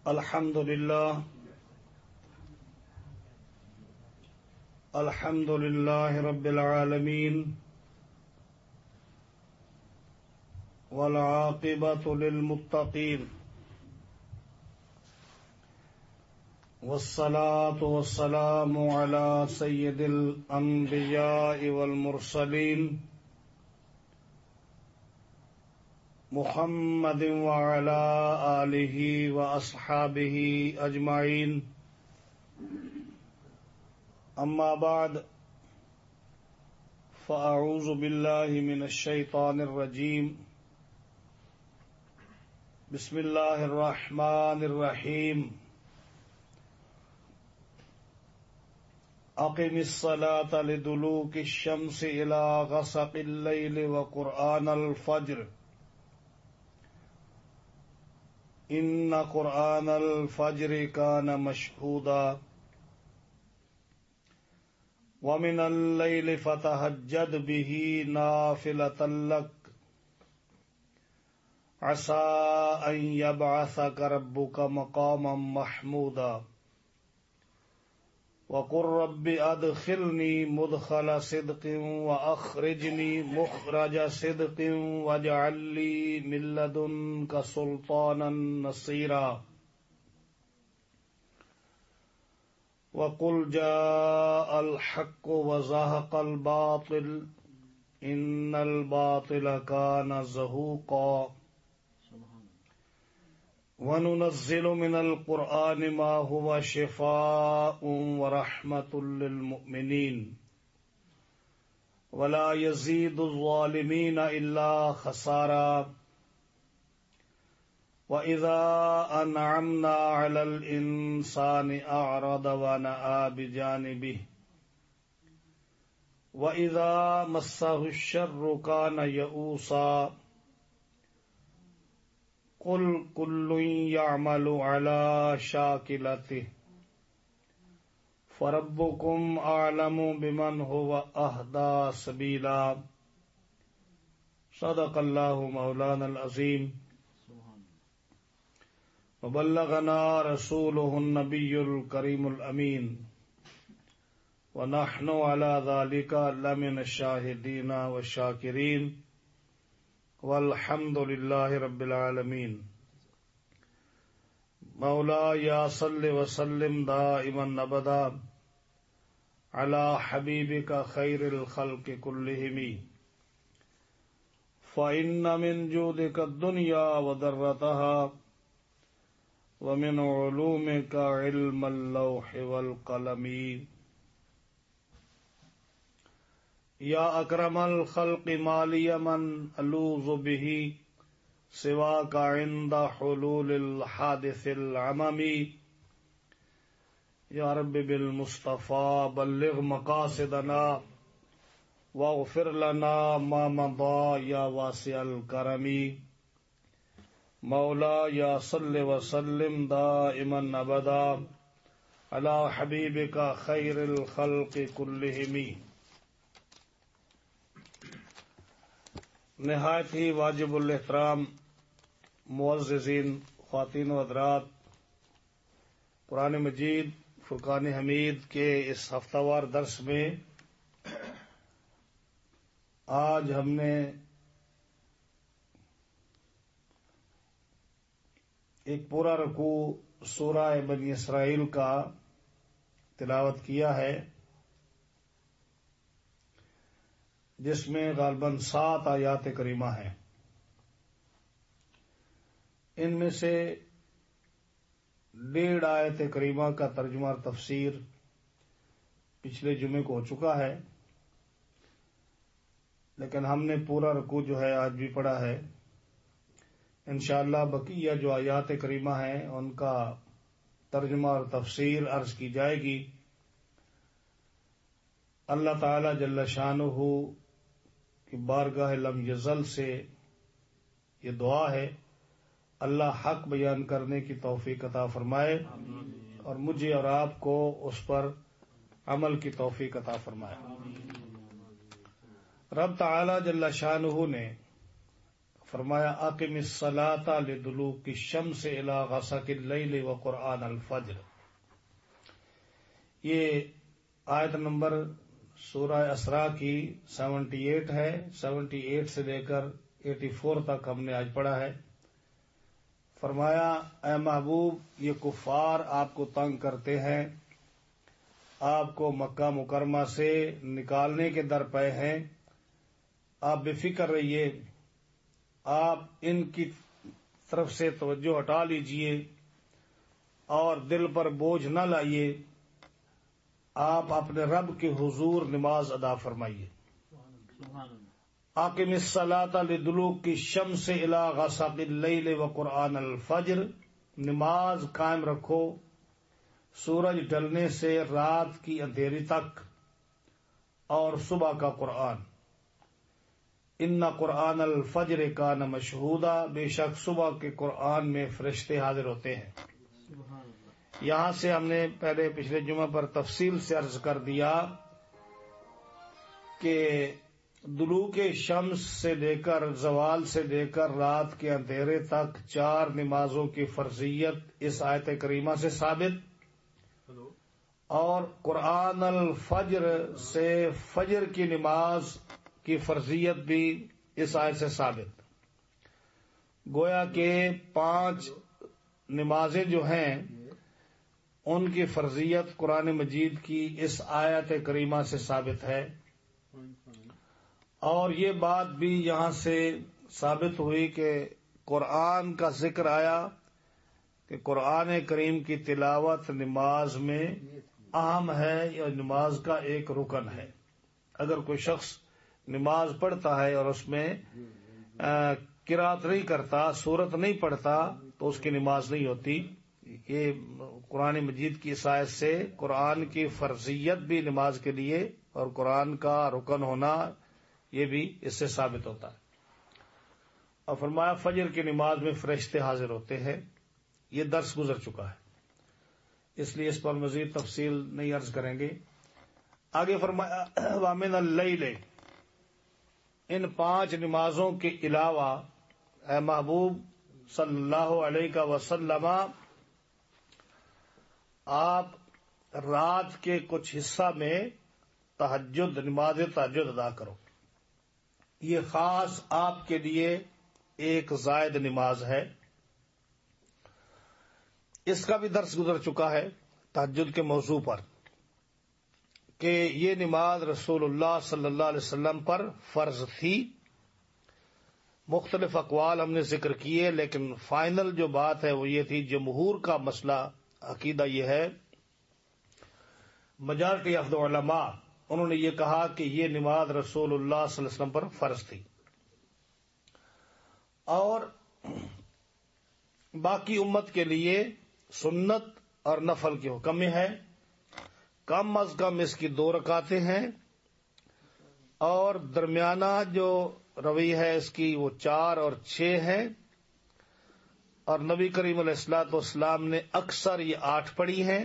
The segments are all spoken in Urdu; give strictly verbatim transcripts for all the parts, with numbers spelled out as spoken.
الحمد لله الحمد لله رب العالمين والعاقبة للمتقين والصلاة والسلام على سيد الأنبياء والمرسلين محمد وعلى آله وأصحابه أجمعين أما بعد فأعوذ بالله من الشيطان الرجيم بسم الله الرحمن الرحيم أقم الصلاة لدلوك الشمس إلى غسق الليل وقرآن الفجر إن قرآن الفجر كان مشهودا ومن الليل فتهجد به نافلة لك عسى أن يبعثك ربك مقاما محمودا وقل رب أدخلني مدخل صدق وأخرجني مخرج صدق واجعل لي من لدنك سلطانا نصيرا وقل جاء الحق وزهق الباطل إن الباطل كان زهوقا وننزل من القرآن ما هو شفاء ورحمة للمؤمنين ولا يزيد الظالمين إلا خسارا وإذا أنعمنا على الإنسان أعرض ونأى بجانبه وإذا مسه الشر كان يئوسا قل كل يعمل على شاكلته فربكم أعلم بمن هو أهدى سبيلا صدق الله مولانا العظيم وبلغنا رسوله النبي الكريم الأمين ونحن على ذلك لمن الشاهدين والشاكرين والحمد لله رب العالمين مولاي صل وسلم دائما ابدا على حبيبك خير الخلق كلهم فإن من جودك الدنيا وذرتها ومن علومك علم اللوح والقلم یا اکرم الخلق مالی من الوذ به سواک عند حلول الحادث العممی یا رب بالمصطفى بلغ مقاصدنا واغفر لنا ما مضى یا واسع الکرم مولا یا صل وسلم دائما ابدا علی حبیبک خیر الخلق کلہم. نہایت ہی واجب الاحترام معززین خواتین و حضرات، قرآن مجید فرقان حمید کے اس ہفتہ وار درس میں آج ہم نے ایک پورا رکوع سورہ بنی اسرائیل کا تلاوت کیا ہے، جس میں غالباً سات آیات کریمہ ہیں. ان میں سے ڈیڑھ آیت کریمہ کا ترجمہ اور تفسیر پچھلے جمعے کو ہو چکا ہے، لیکن ہم نے پورا رکوع جو ہے آج بھی پڑھا ہے. انشاءاللہ بقیہ جو آیات کریمہ ہیں ان کا ترجمہ اور تفسیر عرض کی جائے گی. اللہ تعالی جل شانہ کی بارگاہ لم یزل سے یہ دعا ہے، اللہ حق بیان کرنے کی توفیق عطا فرمائے اور مجھے اور آپ کو اس پر عمل کی توفیق عطا فرمائے. رب تعالی جل شانہ نے فرمایا اقم الصلاۃ لدلوک الشمس الی غسق اللیل وقرآن الفجر. یہ آیت نمبر سورہ اسراء کی سیونٹی ایٹ ہے. سیونٹی ایٹ سے لے کر ایٹی فور تک ہم نے آج پڑھا ہے. فرمایا اے محبوب یہ کفار آپ کو تنگ کرتے ہیں، آپ کو مکہ مکرمہ سے نکالنے کے در پے ہیں. آپ بے فکر رہیے، آپ ان کی طرف سے توجہ ہٹا لیجئے اور دل پر بوجھ نہ لائیے. آپ اپنے رب کے حضور نماز ادا فرمائیے. اقم الصلاۃ لدلوک الشمس الی غسق اللیل وقرآن الفجر. نماز قائم رکھو سورج ڈھلنے سے رات کی اندھیری تک اور صبح کا قرآن. ان قرآن الفجر کان مشہودا. بے شک صبح کے قرآن میں فرشتے حاضر ہوتے ہیں. یہاں سے ہم نے پہلے پچھلے جمعہ پر تفصیل سے عرض کر دیا کہ دلوک شمس سے لے کر زوال سے لے کر رات کے اندھیرے تک چار نمازوں کی فرضیت اس آیت کریمہ سے ثابت، اور قرآن الفجر سے فجر کی نماز کی فرضیت بھی اس آیت سے ثابت. گویا کہ پانچ نمازیں جو ہیں ان کی فرضیت قرآن مجید کی اس آیت کریمہ سے ثابت ہے. اور یہ بات بھی یہاں سے ثابت ہوئی کہ قرآن کا ذکر آیا کہ قرآن کریم کی تلاوت نماز میں اہم ہے یا نماز کا ایک رکن ہے. اگر کوئی شخص نماز پڑھتا ہے اور اس میں قرات نہیں کرتا، سورت نہیں پڑھتا، تو اس کی نماز نہیں ہوتی. یہ قرآن مجید کی اس آیت سے قرآن کی فرضیت بھی نماز کے لیے اور قرآن کا رکن ہونا یہ بھی اس سے ثابت ہوتا ہے. اور فرمایا فجر کی نماز میں فرشتے حاضر ہوتے ہیں. یہ درس گزر چکا ہے، اس لیے اس پر مزید تفصیل نہیں عرض کریں گے. آگے فرمایا وَمِنَ اللَّيْلِ. ان پانچ نمازوں کے علاوہ اے محبوب صلی اللہ علیہ وسلم آپ رات کے کچھ حصہ میں تہجد نماز تہجد ادا کرو. یہ خاص آپ کے لیے ایک زائد نماز ہے. اس کا بھی درس گزر چکا ہے تہجد کے موضوع پر کہ یہ نماز رسول اللہ صلی اللہ علیہ وسلم پر فرض تھی. مختلف اقوال ہم نے ذکر کیے، لیکن فائنل جو بات ہے وہ یہ تھی، جمہور کا مسئلہ عقیدہ یہ ہے، میجارٹی آف دا علماء انہوں نے یہ کہا کہ یہ نماز رسول اللہ صلی اللہ علیہ وسلم پر فرض تھی. اور باقی امت کے لیے سنت اور نفل کے حکم میں ہے. کم از کم اس کی دو رکعتیں ہیں، اور درمیانہ جو روی ہے اس کی وہ چار اور چھ ہے. اور نبی کریم علیہ الصلوۃ والسلام نے اکثر یہ آٹھ پڑھی ہیں.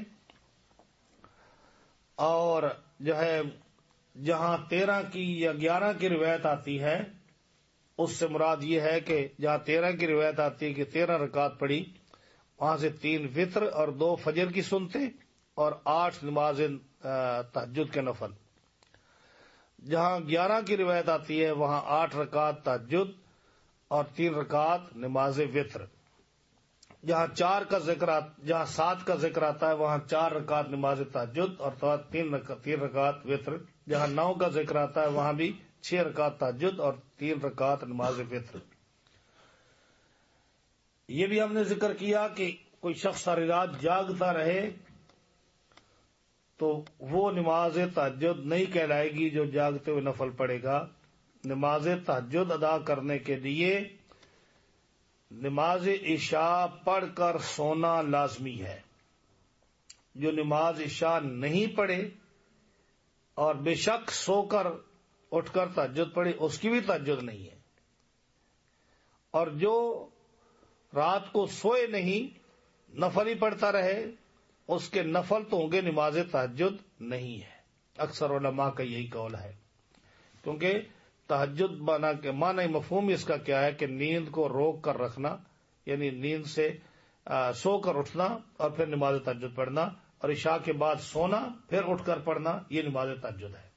اور جو ہے جہاں تیرہ کی یا گیارہ کی روایت آتی ہے اس سے مراد یہ ہے کہ جہاں تیرہ کی روایت آتی ہے کہ تیرہ رکعت پڑھی، وہاں سے تین وطر اور دو فجر کی سنتے اور آٹھ نماز تہجد کے نفل. جہاں گیارہ کی روایت آتی ہے وہاں آٹھ رکعت تہجد اور تین رکعت نماز وطر. جہاں چار کا ذکر جہاں سات کا ذکر آتا ہے وہاں چار رکعت نماز تہجد اور تین تین رکعت وطر. جہاں نو کا ذکر آتا ہے وہاں بھی چھ رکعت تہجد اور تین رکعت نماز وطر. یہ بھی ہم نے ذکر کیا کہ کوئی شخص ساری رات جاگتا رہے تو وہ نماز تہجد نہیں کہلائے گی جو جاگتے ہوئے نفل پڑھے گا. نماز تہجد ادا کرنے کے لیے نماز عشاء پڑھ کر سونا لازمی ہے. جو نماز عشاء نہیں پڑھے اور بے شک سو کر اٹھ کر تہجد پڑھے اس کی بھی تہجد نہیں ہے. اور جو رات کو سوئے نہیں نفل ہی پڑھتا رہے اس کے نفل تو ہوں گے، نماز تہجد نہیں ہے. اکثر علماء کا یہی قول ہے، کیونکہ تہجد مانا کے معنی مفہوم اس کا کیا ہے کہ نیند کو روک کر رکھنا، یعنی نیند سے آ, سو کر اٹھنا اور پھر نماز تہجد پڑھنا، اور عشاء کے بعد سونا پھر اٹھ کر پڑھنا، یہ نماز تہجد ہے۔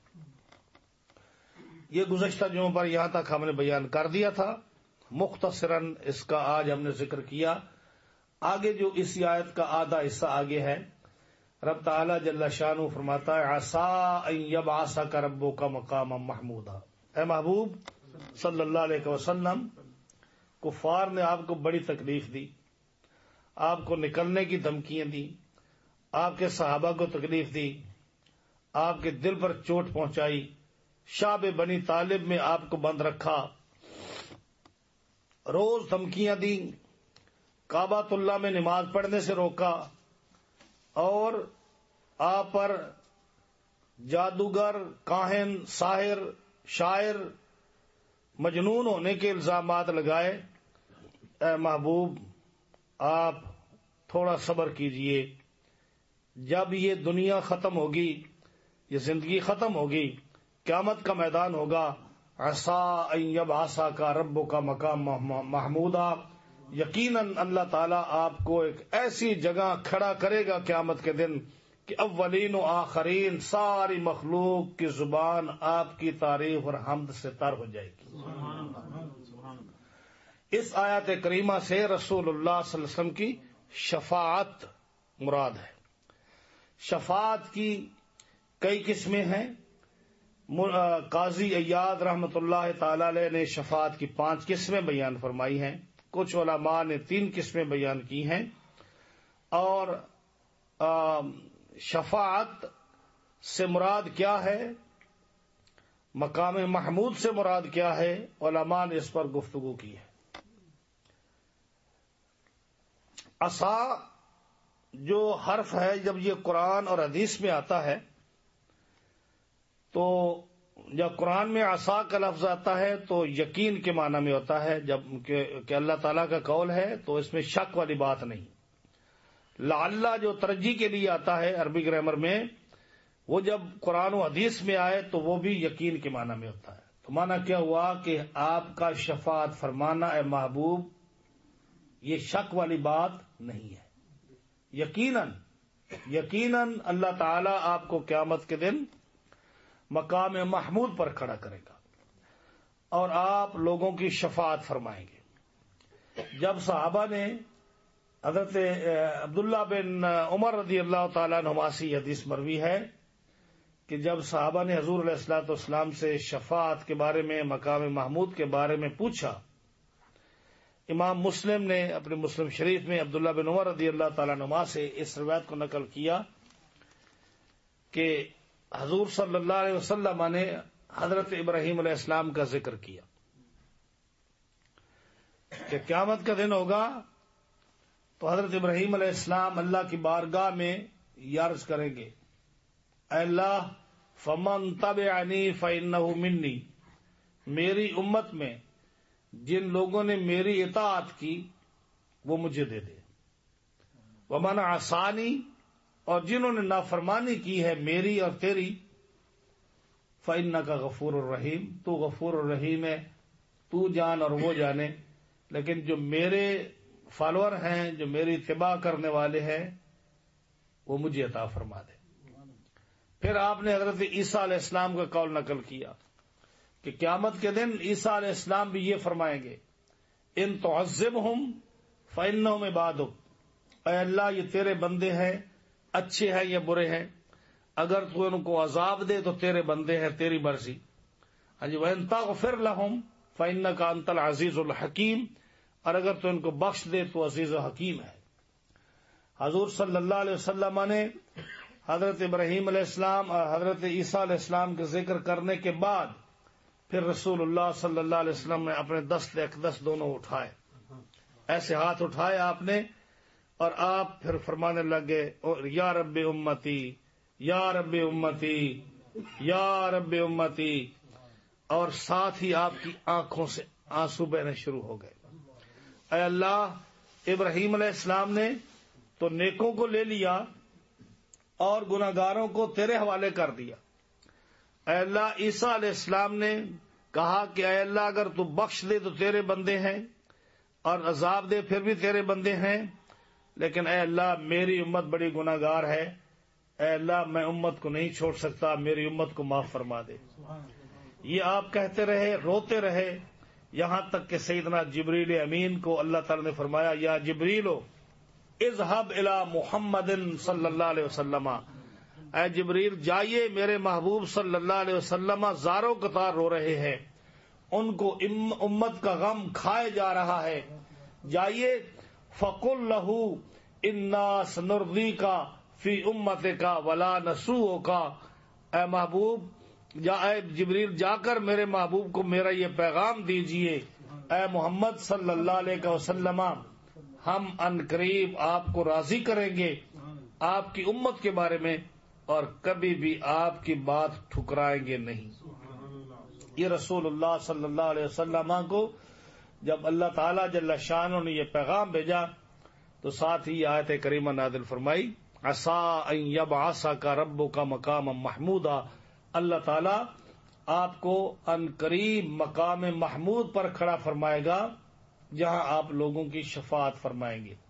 یہ گزشتہ جمعوں پر یہاں تک ہم نے بیان کر دیا تھا، مختصراً اس کا آج ہم نے ذکر کیا۔ آگے جو اسی آیت کا آدھا حصہ آگے ہے، رب تعالی جل شانہ فرماتا ہے عسیٰ ان یبعثک ربک مقاما محمودا۔ اے محبوب صلی اللہ علیہ وسلم، کفار نے آپ کو بڑی تکلیف دی، آپ کو نکلنے کی دھمکیاں دی، آپ کے صحابہ کو تکلیف دی، آپ کے دل پر چوٹ پہنچائی، شعب بنی طالب میں آپ کو بند رکھا، روز دھمکیاں دی، کعبۃ اللہ میں نماز پڑھنے سے روکا، اور آپ پر جادوگر، کاہن، ساحر، شاعر، مجنون ہونے کے الزامات لگائے۔ اے محبوب آپ تھوڑا صبر کیجئے، جب یہ دنیا ختم ہوگی، یہ زندگی ختم ہوگی، قیامت کا میدان ہوگا، عسیٰ ان یبعثک ربک مقام محمودا، یقیناً اللہ تعالیٰ آپ کو ایک ایسی جگہ کھڑا کرے گا قیامت کے دن کہ اولین و آخرین ساری مخلوق کی زبان آپ کی تعریف اور حمد سے تر ہو جائے گی۔ اس آیت کریمہ سے رسول اللہ صلی اللہ علیہ وسلم کی شفاعت مراد ہے۔ شفاعت کی کئی قسمیں ہیں۔ قاضی عیاض رحمۃ اللہ تعالی علیہ نے شفاعت کی پانچ قسمیں بیان فرمائی ہیں، کچھ علماء نے تین قسمیں بیان کی ہیں، اور شفاعت سے مراد کیا ہے، مقام محمود سے مراد کیا ہے، علماء نے اس پر گفتگو کی ہے۔ عصا جو حرف ہے، جب یہ قرآن اور حدیث میں آتا ہے تو جب قرآن میں عصا کا لفظ آتا ہے تو یقین کے معنی میں ہوتا ہے، جب کہ اللہ تعالیٰ کا قول ہے تو اس میں شک والی بات نہیں۔ لعل جو ترجیح کے لیے آتا ہے عربی گرامر میں، وہ جب قرآن و حدیث میں آئے تو وہ بھی یقین کے معنی میں ہوتا ہے۔ تو معنی کیا ہوا کہ آپ کا شفاعت فرمانا اے محبوب یہ شک والی بات نہیں ہے، یقیناً یقیناً اللہ تعالیٰ آپ کو قیامت کے دن مقام محمود پر کھڑا کرے گا اور آپ لوگوں کی شفاعت فرمائیں گے۔ جب صحابہ نے حضرت عبداللہ بن عمر رضی اللہ تعالیٰ عنہما سے حدیث مروی ہے کہ جب صحابہ نے حضور علیہ الصلوۃ والسلام سے شفاعت کے بارے میں، مقام محمود کے بارے میں پوچھا، امام مسلم نے اپنے مسلم شریف میں عبداللہ بن عمر رضی اللہ تعالیٰ عنہما سے اس روایت کو نقل کیا کہ حضور صلی اللہ علیہ وسلم نے حضرت ابراہیم علیہ السلام کا ذکر کیا کہ قیامت کا دن ہوگا تو حضرت ابراہیم علیہ السلام اللہ کی بارگاہ میں عرض کریں گے، اے اللہ فمن تبعنی فإنہ منی، میری امت میں جن لوگوں نے میری اطاعت کی وہ مجھے دے دے، ومن عصانی، اور جنہوں نے نافرمانی کی ہے میری اور تیری، فإنک غفور الرحیم، تو غفور الرحیم ہے، تو جان اور وہ جانے، لیکن جو میرے فالوور ہیں، جو میری اتباع کرنے والے ہیں، وہ مجھے عطا فرما دے۔ پھر آپ نے حضرت عیسیٰ علیہ السلام کا قول نقل کیا کہ قیامت کے دن عیسیٰ علیہ السلام بھی یہ فرمائیں گے، ان تعذبہم فإنہم عبادک، اے اللہ یہ تیرے بندے ہیں، اچھے ہیں یا برے ہیں، اگر تو ان کو عذاب دے تو تیرے بندے ہیں، تیری مرضی۔ ہاں جی، وَإِن تَغْفِرْ لَهُمْ فَإِنَّكَ أَنْتَ الْعَزِيزُ الْحَكِيمُ، اور اگر تو ان کو بخش دے تو عزیز و حکیم ہے۔ حضور صلی اللہ علیہ وسلم نے حضرت ابراہیم علیہ السلام اور حضرت عیسیٰ علیہ السلام کا ذکر کرنے کے بعد پھر رسول اللہ صلی اللہ علیہ وسلم نے اپنے دست اقدس دونوں اٹھائے، ایسے ہاتھ اٹھائے آپ نے، اور آپ پھر فرمانے لگے، یا رب امتی، یا رب امتی، یا رب امتی، اور ساتھ ہی آپ کی آنکھوں سے آنسو بہنے شروع ہو گئے۔ اے اللہ، ابراہیم علیہ السلام نے تو نیکوں کو لے لیا اور گناہگاروں کو تیرے حوالے کر دیا، اے اللہ عیسیٰ علیہ السلام نے کہا کہ اے اللہ اگر تو بخش دے تو تیرے بندے ہیں اور عذاب دے پھر بھی تیرے بندے ہیں، لیکن اے اللہ میری امت بڑی گناہ گار ہے، اے اللہ میں امت کو نہیں چھوڑ سکتا، میری امت کو معاف فرما دے۔ یہ آپ کہتے رہے، روتے رہے، یہاں تک کہ سیدنا جبریل امین کو اللہ تعالی نے فرمایا یا جبریلو اذهب الى محمد صلی اللہ علیہ وسلم، اے جبریل جائیے میرے محبوب صلی اللہ علیہ وسلم زاروں قطار رو رہے ہیں، ان کو امت کا غم کھائے جا رہا ہے، جائیے فقل لہ انا سنرضیک فی امتک ولا نسوءک، اے محبوب جا اے جبریل جا کر میرے محبوب کو میرا یہ پیغام دیجئے، اے محمد صلی اللہ علیہ وسلم ہم ان قریب آپ کو راضی کریں گے آپ کی امت کے بارے میں اور کبھی بھی آپ کی بات ٹھکرائیں گے نہیں۔ یہ رسول اللہ صلی اللہ علیہ وسلم کو جب اللہ تعالی جل شانہ نے یہ پیغام بھیجا تو ساتھ ہی آیت کریمہ نازل فرمائی عسیٰ ان یبعثک ربک مقاما محمودا، اللہ تعالی آپ کو ان قریب مقام محمود پر کھڑا فرمائے گا جہاں آپ لوگوں کی شفاعت فرمائیں گے۔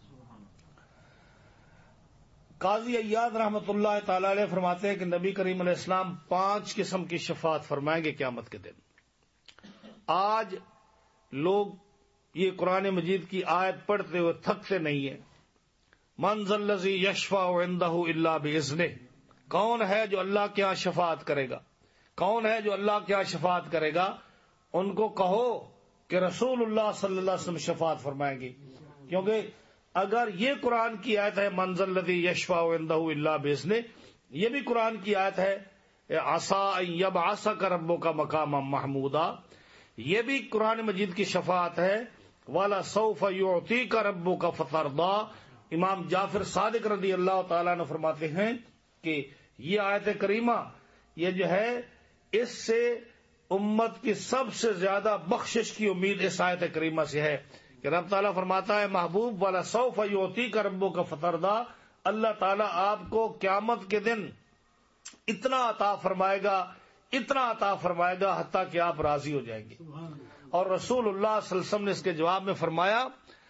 قاضی عیاض رحمۃ اللہ تعالی علیہ فرماتے ہیں کہ نبی کریم علیہ السلام پانچ قسم کی شفاعت فرمائیں گے قیامت کے دن۔ آج لوگ یہ قرآن مجید کی آیت پڑھتے ہوئے تھکتے نہیں ہیں۔ من ذا الذی یشفع عندہ الا باذنہ، کون ہے جو اللہ کے ہاں شفاعت کرے گا، کون ہے جو اللہ کے ہاں شفاعت کرے گا؟ ان کو کہو کہ رسول اللہ صلی اللہ علیہ وسلم شفاعت فرمائیں گے، کیونکہ اگر یہ قرآن کی آیت ہے من ذا الذی یشفع عندہ الا باذنہ، یہ بھی قرآن کی آیت ہے عسیٰ ان یبعثک ربک مقاما محمودا، یہ بھی قرآن مجید کی شفاعت ہے وَلَسَوْفَ يُعْطِيكَ رَبُّكَ فَتَرْضَىٰ۔ امام جعفر صادق رضی اللہ تعالیٰ نے فرماتے ہیں کہ یہ آیت کریمہ یہ جو ہے اس سے امت کی سب سے زیادہ بخشش کی امید اس آیت کریمہ سے ہے کہ رب تعالیٰ فرماتا ہے محبوب وَلَسَوْفَ يُعْطِيكَ رَبُّكَ فَتَرْضَىٰ، اللہ تعالیٰ آپ کو قیامت کے دن اتنا عطا فرمائے گا، اتنا عطا فرمائے گا حتیٰ کہ آپ راضی ہو جائیں گے۔ اور رسول اللہ صلی اللہ علیہ وسلم نے اس کے جواب میں فرمایا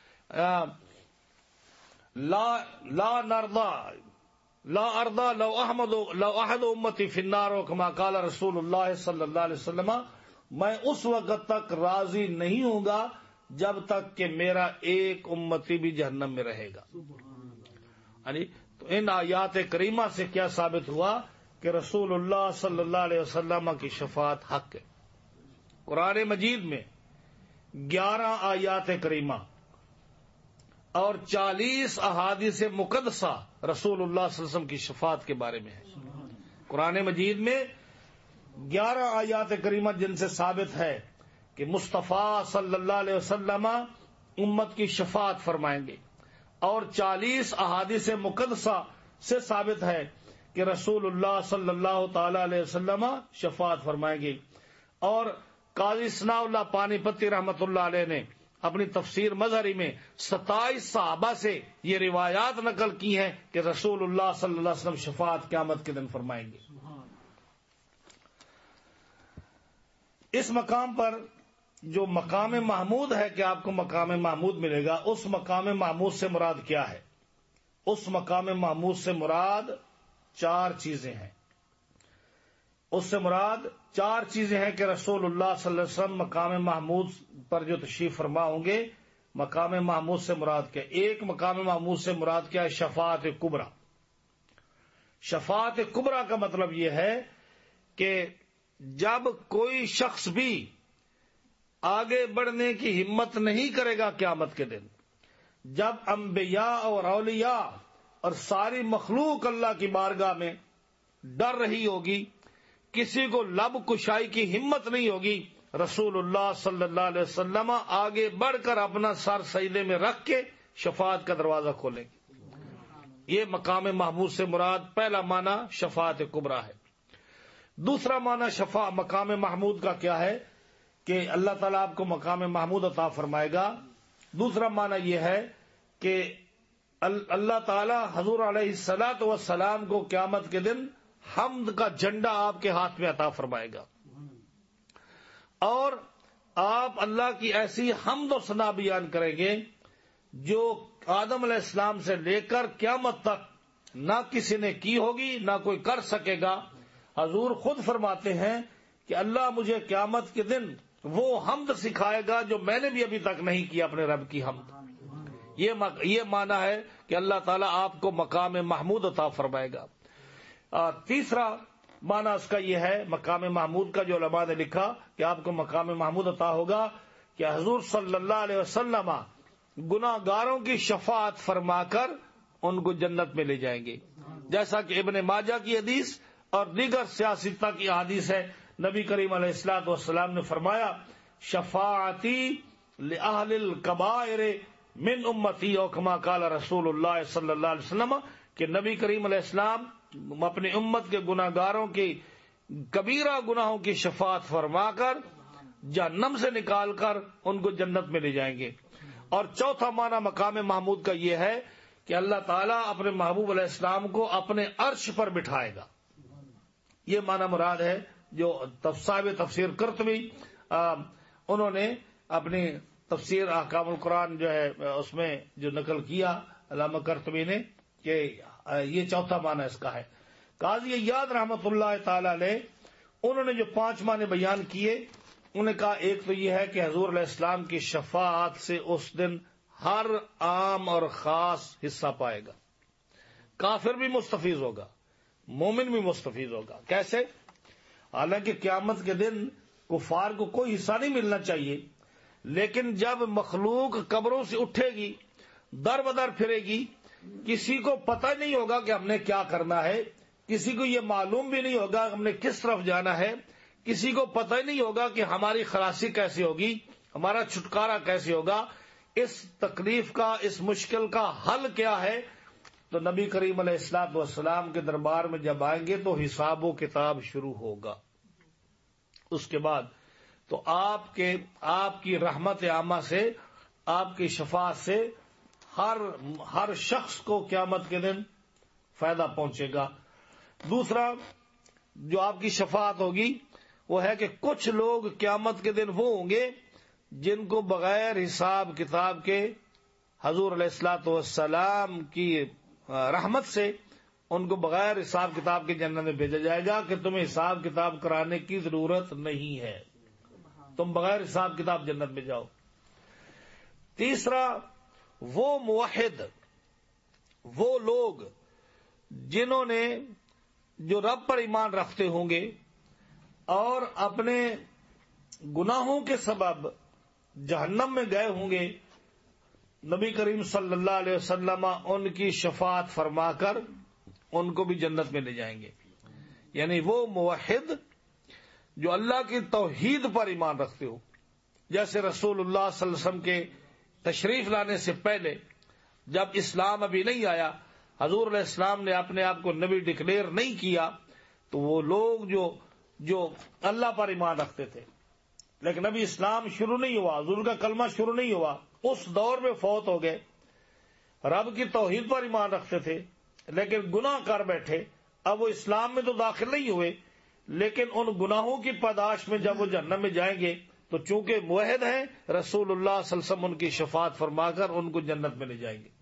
لا لا نرضا لا ارضا لو احمد لو احد امتی فی النار کما قال رسول اللہ صلی اللہ علیہ وسلم، میں اس وقت تک راضی نہیں ہوں گا جب تک کہ میرا ایک امتی بھی جہنم میں رہے گا۔ یعنی تو ان آیات کریمہ سے کیا ثابت ہوا کہ رسول اللہ صلی اللہ علیہ وسلم کی شفاعت حق ہے۔ قرآن مجید میں گیارہ آیات کریمہ اور چالیس احادیث مقدسہ رسول اللہ صلی اللہ علیہ وسلم کی شفاعت کے بارے میں ہے۔ قرآن مجید میں گیارہ آیات کریمہ جن سے ثابت ہے کہ مصطفیٰ صلی اللہ علیہ وسلم امت کی شفاعت فرمائیں گے، اور چالیس احادیث مقدسہ سے ثابت ہے کہ رسول اللہ صلی اللہ تعالی علیہ وسلم شفاعت فرمائیں گے۔ اور قاضی ثناء اللہ پانی پتی رحمت اللہ علیہ نے اپنی تفسیر مظہری میں ستائیس صحابہ سے یہ روایات نقل کی ہیں کہ رسول اللہ صلی اللہ علیہ وسلم شفاعت قیامت کے دن فرمائیں گے۔ اس مقام پر جو مقام محمود ہے کہ آپ کو مقام محمود ملے گا، اس مقام محمود سے مراد کیا ہے؟ اس مقام محمود سے مراد چار چیزیں ہیں۔ اس سے مراد چار چیزیں ہیں کہ رسول اللہ صلی اللہ علیہ وسلم مقام محمود پر جو تشریف فرما ہوں گے، مقام محمود سے مراد کیا؟ ایک مقام محمود سے مراد کیا ہے؟ شفاعت کبریٰ۔ شفاعت کبریٰ کا مطلب یہ ہے کہ جب کوئی شخص بھی آگے بڑھنے کی ہمت نہیں کرے گا قیامت کے دن، جب انبیاء اور اولیاء اور ساری مخلوق اللہ کی بارگاہ میں ڈر رہی ہوگی، کسی کو لب کشائی کی ہمت نہیں ہوگی، رسول اللہ صلی اللہ علیہ وسلم آگے بڑھ کر اپنا سر سجدے میں رکھ کے شفاعت کا دروازہ کھولیں گے۔ یہ مقام محمود سے مراد پہلا معنی شفاعت کبریٰ ہے۔ دوسرا معنی شفاعت مقام محمود کا کیا ہے کہ اللہ تعالیٰ آپ کو مقام محمود عطا فرمائے گا۔ دوسرا معنی یہ ہے کہ اللہ تعالیٰ حضور علیہ الصلاۃ والسلام کو قیامت کے دن حمد کا جھنڈا آپ کے ہاتھ میں عطا فرمائے گا۔ اور آپ اللہ کی ایسی حمد و ثنا بیان کریں گے جو آدم علیہ السلام سے لے کر قیامت تک نہ کسی نے کی ہوگی نہ کوئی کر سکے گا. حضور خود فرماتے ہیں کہ اللہ مجھے قیامت کے دن وہ حمد سکھائے گا جو میں نے بھی ابھی تک نہیں کیا اپنے رب کی حمد. یہ یہ معنی ہے کہ اللہ تعالیٰ آپ کو مقام محمود عطا فرمائے گا. تیسرا معنی اس کا یہ ہے مقام محمود کا جو علماء نے لکھا کہ آپ کو مقام محمود عطا ہوگا کہ حضور صلی اللہ علیہ وسلم گناہ گاروں کی شفاعت فرما کر ان کو جنت میں لے جائیں گے، جیسا کہ ابن ماجہ کی حدیث اور دیگر سیاستہ کی حدیث ہے. نبی کریم علیہ الصلوۃ والسلام نے فرمایا شفاعتی لأہل الکبائر من امتی او کما قال رسول اللہ صلی اللہ علیہ وسلم کہ نبی کریم علیہ السلام اپنی امت کے گناہ گاروں کی کبیرہ گناہوں کی شفاعت فرما کر جہنم سے نکال کر ان کو جنت میں لے جائیں گے. اور چوتھا معنی مقام محمود کا یہ ہے کہ اللہ تعالیٰ اپنے محبوب علیہ السلام کو اپنے عرش پر بٹھائے گا. یہ معنی مراد ہے جو صاحب تفسیر قرطبی انہوں نے اپنی تفسیر احکام القرآن جو ہے اس میں جو نقل کیا علامہ قرطبی نے کہ یہ چوتھا معنی اس کا ہے. قاضی عیاض رحمۃ اللہ تعالی علیہ انہوں نے جو پانچ معنی بیان کیے انہوں نے کہا ایک تو یہ ہے کہ حضور علیہ السلام کی شفاعت سے اس دن ہر عام اور خاص حصہ پائے گا. کافر بھی مستفیض ہوگا، مومن بھی مستفیض ہوگا. کیسے؟ حالانکہ قیامت کے دن کفار کو کوئی حصہ نہیں ملنا چاہیے، لیکن جب مخلوق قبروں سے اٹھے گی، در بدر پھرے گی، کسی کو پتہ نہیں ہوگا کہ ہم نے کیا کرنا ہے، کسی کو یہ معلوم بھی نہیں ہوگا ہم نے کس طرف جانا ہے، کسی کو پتہ ہی نہیں ہوگا کہ ہماری خلاصی کیسے ہوگی، ہمارا چھٹکارا کیسے ہوگا، اس تکلیف کا، اس مشکل کا حل کیا ہے. تو نبی کریم علیہ الصلوۃ والسلام کے دربار میں جب آئیں گے تو حساب و کتاب شروع ہوگا. اس کے بعد تو آپ کے آپ کی رحمت عامہ سے، آپ کی شفاعت سے ہر ہر شخص کو قیامت کے دن فائدہ پہنچے گا. دوسرا جو آپ کی شفاعت ہوگی وہ ہے کہ کچھ لوگ قیامت کے دن وہ ہوں گے جن کو بغیر حساب کتاب کے حضور علیہ الصلوۃ والسلام کی رحمت سے ان کو بغیر حساب کتاب کے جنت میں بھیجا جائے گا کہ تمہیں حساب کتاب کرانے کی ضرورت نہیں ہے، تم بغیر حساب کتاب جنت میں جاؤ. تیسرا وہ موحد، وہ لوگ جنہوں نے جو رب پر ایمان رکھتے ہوں گے اور اپنے گناہوں کے سبب جہنم میں گئے ہوں گے، نبی کریم صلی اللہ علیہ وسلم ان کی شفاعت فرما کر ان کو بھی جنت میں لے جائیں گے. یعنی وہ موحد جو اللہ کی توحید پر ایمان رکھتے ہو، جیسے رسول اللہ صلی اللہ علیہ وسلم کے تشریف لانے سے پہلے جب اسلام ابھی نہیں آیا، حضور علیہ السلام نے اپنے آپ کو نبی ڈکلیئر نہیں کیا، تو وہ لوگ جو جو اللہ پر ایمان رکھتے تھے لیکن ابھی اسلام شروع نہیں ہوا، حضور کا کلمہ شروع نہیں ہوا، اس دور میں فوت ہو گئے، رب کی توحید پر ایمان رکھتے تھے لیکن گناہ کر بیٹھے، اب وہ اسلام میں تو داخل نہیں ہوئے لیکن ان گناہوں کی پاداش میں جب وہ جہنم میں جائیں گے تو چونکہ موحد ہیں، رسول اللہ صلی اللہ علیہ وسلم ان کی شفاعت فرما کر ان کو جنت میں لے جائیں گے.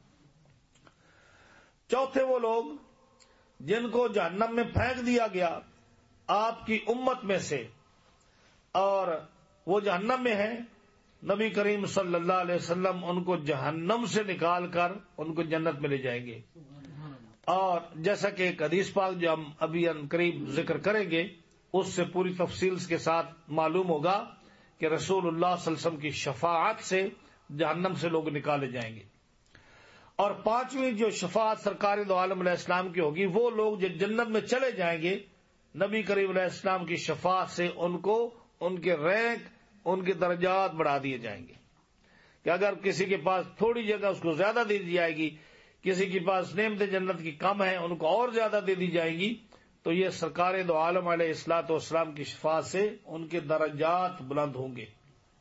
چوتھے وہ لوگ جن کو جہنم میں پھینک دیا گیا آپ کی امت میں سے اور وہ جہنم میں ہیں، نبی کریم صلی اللہ علیہ وسلم ان کو جہنم سے نکال کر ان کو جنت میں لے جائیں گے. اور جیسا کہ ایک حدیث پاک جو ہم ابھی ان قریب ذکر کریں گے اس سے پوری تفصیل کے ساتھ معلوم ہوگا کہ رسول اللہ صلی اللہ علیہ وسلم کی شفاعت سے جہنم سے لوگ نکالے جائیں گے. اور پانچویں جو شفاعت سرکار دو عالم علیہ السلام کی ہوگی، وہ لوگ جو جنت میں چلے جائیں گے نبی کریم علیہ السلام کی شفاعت سے ان کو ان کے رینک، ان کے درجات بڑھا دیے جائیں گے کہ اگر کسی کے پاس تھوڑی جگہ اس کو زیادہ دے دی جائے گی، کسی کے پاس نعمت جنت کی کم ہے ان کو اور زیادہ دے دی جائیں گی، تو یہ سرکار دو عالم علیہ الصلوۃ والسلام کی شفاعت سے ان کے درجات بلند ہوں گے.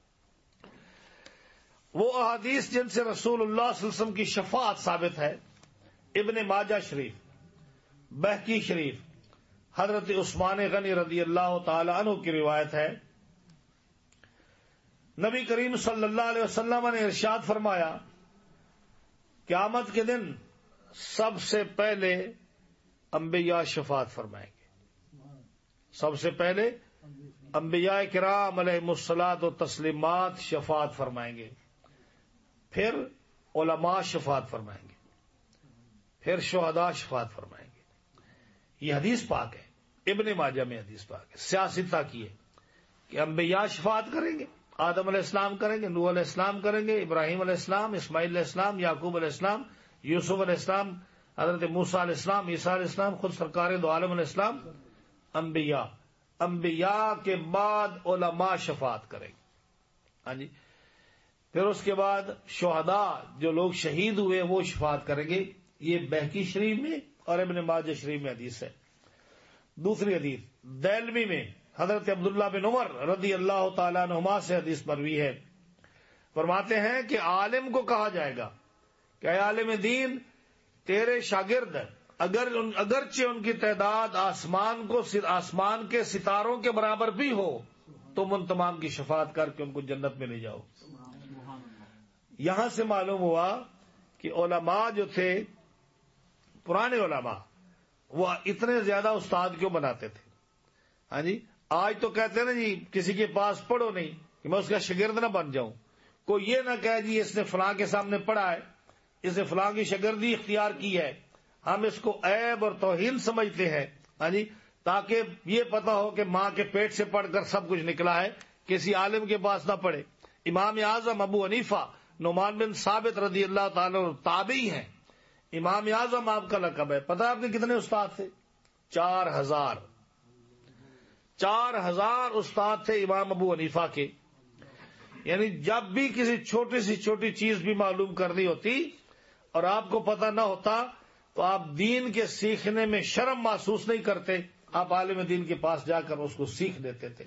وہ احادیث جن سے رسول اللہ صلی اللہ علیہ وسلم کی شفاعت ثابت ہے، ابن ماجہ شریف، بہقی شریف، حضرت عثمان غنی رضی اللہ تعالی عنہ کی روایت ہے نبی کریم صلی اللہ علیہ وسلم نے ارشاد فرمایا قیامت کے دن سب سے پہلے انبیاء شفاعت فرمائیں گے. سب سے پہلے انبیاء کرام علیہم الصلاۃ و تسلیمات شفاعت فرمائیں گے، پھر علماء شفاعت فرمائیں گے، پھر شہداء شفاعت فرمائیں گے. یہ حدیث پاک ہے، ابن ماجہ میں حدیث پاک ہے، سیاستہ کی ہے کہ انبیاء شفاعت کریں گے، آدم علیہ السلام کریں گے، نوح علیہ السلام کریں گے، ابراہیم علیہ السلام، اسماعیل علیہ السلام، یعقوب علیہ السلام، یوسف علیہ السلام، حضرت موسیٰ علیہ السلام، عیسیٰ علیہ السلام، خود سرکار دو عالم علیہ السلام. انبیاء انبیاء کے بعد علماء شفاعت کریں گے. ہاں جی. پھر اس کے بعد شہداء، جو لوگ شہید ہوئے وہ شفاعت کریں گے. یہ بہقی شریف میں اور ابن ماجہ شریف میں حدیث ہے. دوسری حدیث دیلمی میں حضرت عبداللہ بن عمر رضی اللہ تعالیٰ عنہما سے حدیث مروی ہے. فرماتے ہیں کہ عالم کو کہا جائے گا کہ اے عالم دین، تیرے شاگرد اگر اگرچہ ان کی تعداد آسمان کو آسمان کے ستاروں کے برابر بھی ہو تم ان تمام کی شفاعت کر کے ان کو جنت میں لے جاؤ. یہاں سے معلوم ہوا کہ علماء جو تھے، پرانے علماء، وہ اتنے زیادہ استاد کیوں بناتے تھے. ہاں جی. آج تو کہتے ہیں نا جی کسی کے پاس پڑھو نہیں کہ میں اس کا شاگرد نہ بن جاؤں. کوئی یہ نہ کہے جی اس نے فلاں کے سامنے پڑھا ہے، اس نے فلاں کی شاگردی اختیار کی ہے. ہم اس کو عیب اور توہین سمجھتے ہیں. ہاں جی. تاکہ یہ پتا ہو کہ ماں کے پیٹ سے پڑھ کر سب کچھ نکلا ہے، کسی عالم کے پاس نہ پڑھے. امام اعظم ابو حنیفہ نعمان بن ثابت رضی اللہ تعالی تابعی ہیں. امام اعظم آپ کا لقب ہے. پتہ آپ کے کتنے استاد تھے؟ چار ہزار چار ہزار استاد تھے امام ابو حنیفہ کے. یعنی جب بھی کسی چھوٹی سی چھوٹی چیز بھی معلوم کرنی ہوتی اور آپ کو پتہ نہ ہوتا تو آپ دین کے سیکھنے میں شرم محسوس نہیں کرتے، آپ عالم دین کے پاس جا کر اس کو سیکھ لیتے تھے.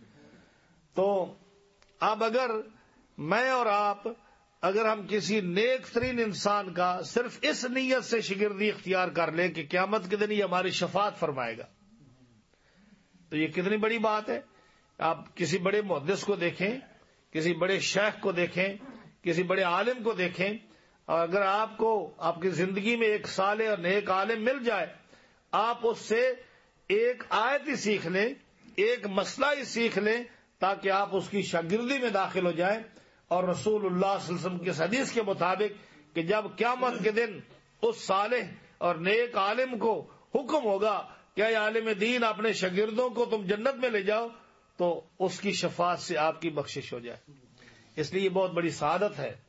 تو اب اگر میں اور آپ اگر ہم کسی نیک ترین انسان کا صرف اس نیت سے شاگردی اختیار کر لیں کہ قیامت کے دن یہ ہماری شفاعت فرمائے گا، تو یہ کتنی بڑی بات ہے. آپ کسی بڑے محدث کو دیکھیں، کسی بڑے شیخ کو دیکھیں، کسی بڑے عالم کو دیکھیں، اور اگر آپ کو آپ کی زندگی میں ایک صالح اور نیک عالم مل جائے، آپ اس سے ایک آیت ہی سیکھ لیں، ایک مسئلہ ہی سیکھ لیں تاکہ آپ اس کی شاگردی میں داخل ہو جائیں. اور رسول اللہ صلی اللہ علیہ وسلم کی حدیث کے مطابق کہ جب قیامت کے دن اس صالح اور نیک عالم کو حکم ہوگا کہ اے عالم دین اپنے شاگردوں کو تم جنت میں لے جاؤ، تو اس کی شفاعت سے آپ کی بخشش ہو جائے. اس لیے یہ بہت بڑی سعادت ہے.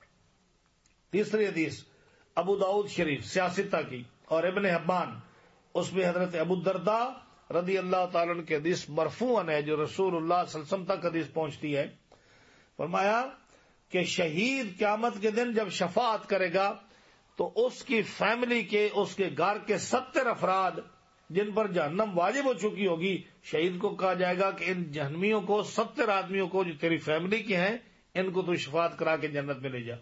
تیسری حدیث ابو داؤد شریف سیاستہ کی اور ابن حبان، اس میں حضرت ابو الدرداء رضی اللہ تعالیٰ عنہ کی حدیث مرفوعاً ہے جو رسول اللہ صلی اللہ علیہ وسلم تک حدیث پہنچتی ہے. فرمایا کہ شہید قیامت کے دن جب شفاعت کرے گا تو اس کی فیملی کے، اس کے گھر کے ستر افراد جن پر جہنم واجب ہو چکی ہوگی، شہید کو کہا جائے گا کہ ان جہنمیوں کو، ستر آدمیوں کو جو تیری فیملی کے ہیں، ان کو تو شفاعت کرا کے جنت میں لے جا.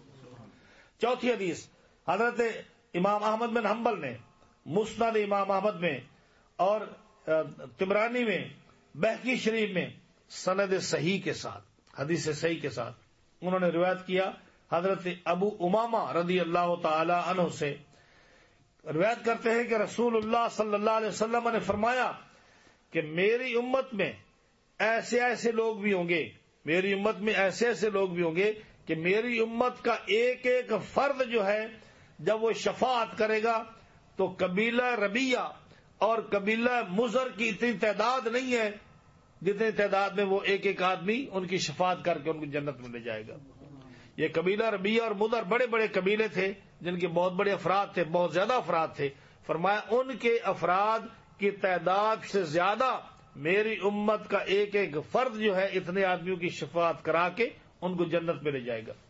چوتھی حدیث حضرت امام احمد بن حنبل نے مسند امام احمد میں اور طبرانی میں، بہقی شریف میں سند صحیح کے ساتھ، حدیث صحیح کے ساتھ انہوں نے روایت کیا حضرت ابو امامہ رضی اللہ تعالی عنہ سے. روایت کرتے ہیں کہ رسول اللہ صلی اللہ علیہ وسلم نے فرمایا کہ میری امت میں ایسے ایسے لوگ بھی ہوں گے، میری امت میں ایسے ایسے لوگ بھی ہوں گے کہ میری امت کا ایک ایک فرد جو ہے جب وہ شفاعت کرے گا تو قبیلہ ربیہ اور قبیلہ مزر کی اتنی تعداد نہیں ہے جتنی تعداد میں وہ ایک ایک آدمی ان کی شفاعت کر کے ان کو جنت میں لے جائے گا. یہ قبیلہ ربیہ اور مدر بڑے بڑے قبیلے تھے جن کے بہت بڑے افراد تھے، بہت زیادہ افراد تھے. فرمایا ان کے افراد کی تعداد سے زیادہ میری امت کا ایک ایک فرد جو ہے اتنے آدمیوں کی شفاعت کرا کے ان کو جنت میں لے جائے گا.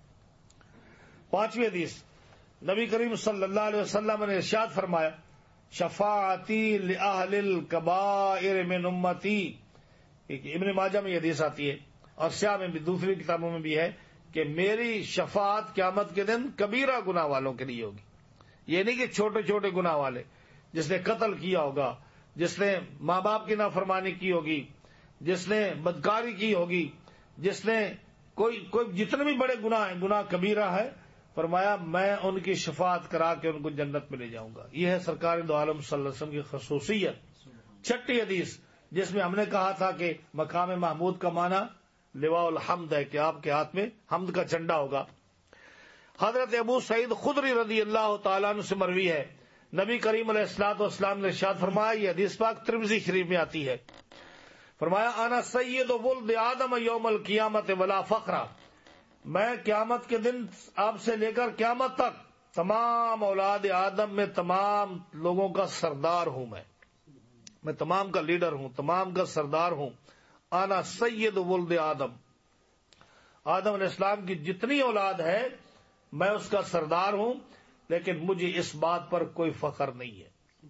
پانچویں حدیث نبی کریم صلی اللہ علیہ وسلم نے ارشاد فرمایا شفاعتی لأہل الکبائر من امتی. ابن ماجہ میں یہ حدیث آتی ہے اور سیاہ میں بھی، دوسری کتابوں میں بھی ہے کہ میری شفاعت قیامت کے دن کبیرہ گناہ والوں کے لیے ہوگی. یہ نہیں کہ چھوٹے چھوٹے گناہ والے، جس نے قتل کیا ہوگا، جس نے ماں باپ کی نافرمانی کی ہوگی، جس نے بدکاری کی ہوگی، جس نے کوئی کوئی جتنے بھی بڑے گناہ ہیں، گناہ کبیرہ ہے، فرمایا میں ان کی شفاعت کرا کے ان کو جنت میں لے جاؤں گا۔ یہ ہے سرکار دو عالم صلی اللہ علیہ وسلم کی خصوصیت۔ چھٹی حدیث جس میں ہم نے کہا تھا کہ مقام محمود کا معنی لواء الحمد ہے، کہ آپ کے ہاتھ میں حمد کا جھنڈا ہوگا۔ حضرت ابو سعید خدری رضی اللہ تعالیٰ عنہ سے مروی ہے، نبی کریم علیہ الصلوۃ والسلام نے ارشاد فرمایا، یہ حدیث پاک ترمذی شریف میں آتی ہے، فرمایا انا سید ولد آدم یوم القیامت ولا فخرا، میں قیامت کے دن آپ سے لے کر قیامت تک تمام اولاد آدم میں تمام لوگوں کا سردار ہوں، میں میں تمام کا لیڈر ہوں، تمام کا سردار ہوں۔ انا سید ولد آدم، آدم علیہ السلام کی جتنی اولاد ہے میں اس کا سردار ہوں، لیکن مجھے اس بات پر کوئی فخر نہیں ہے۔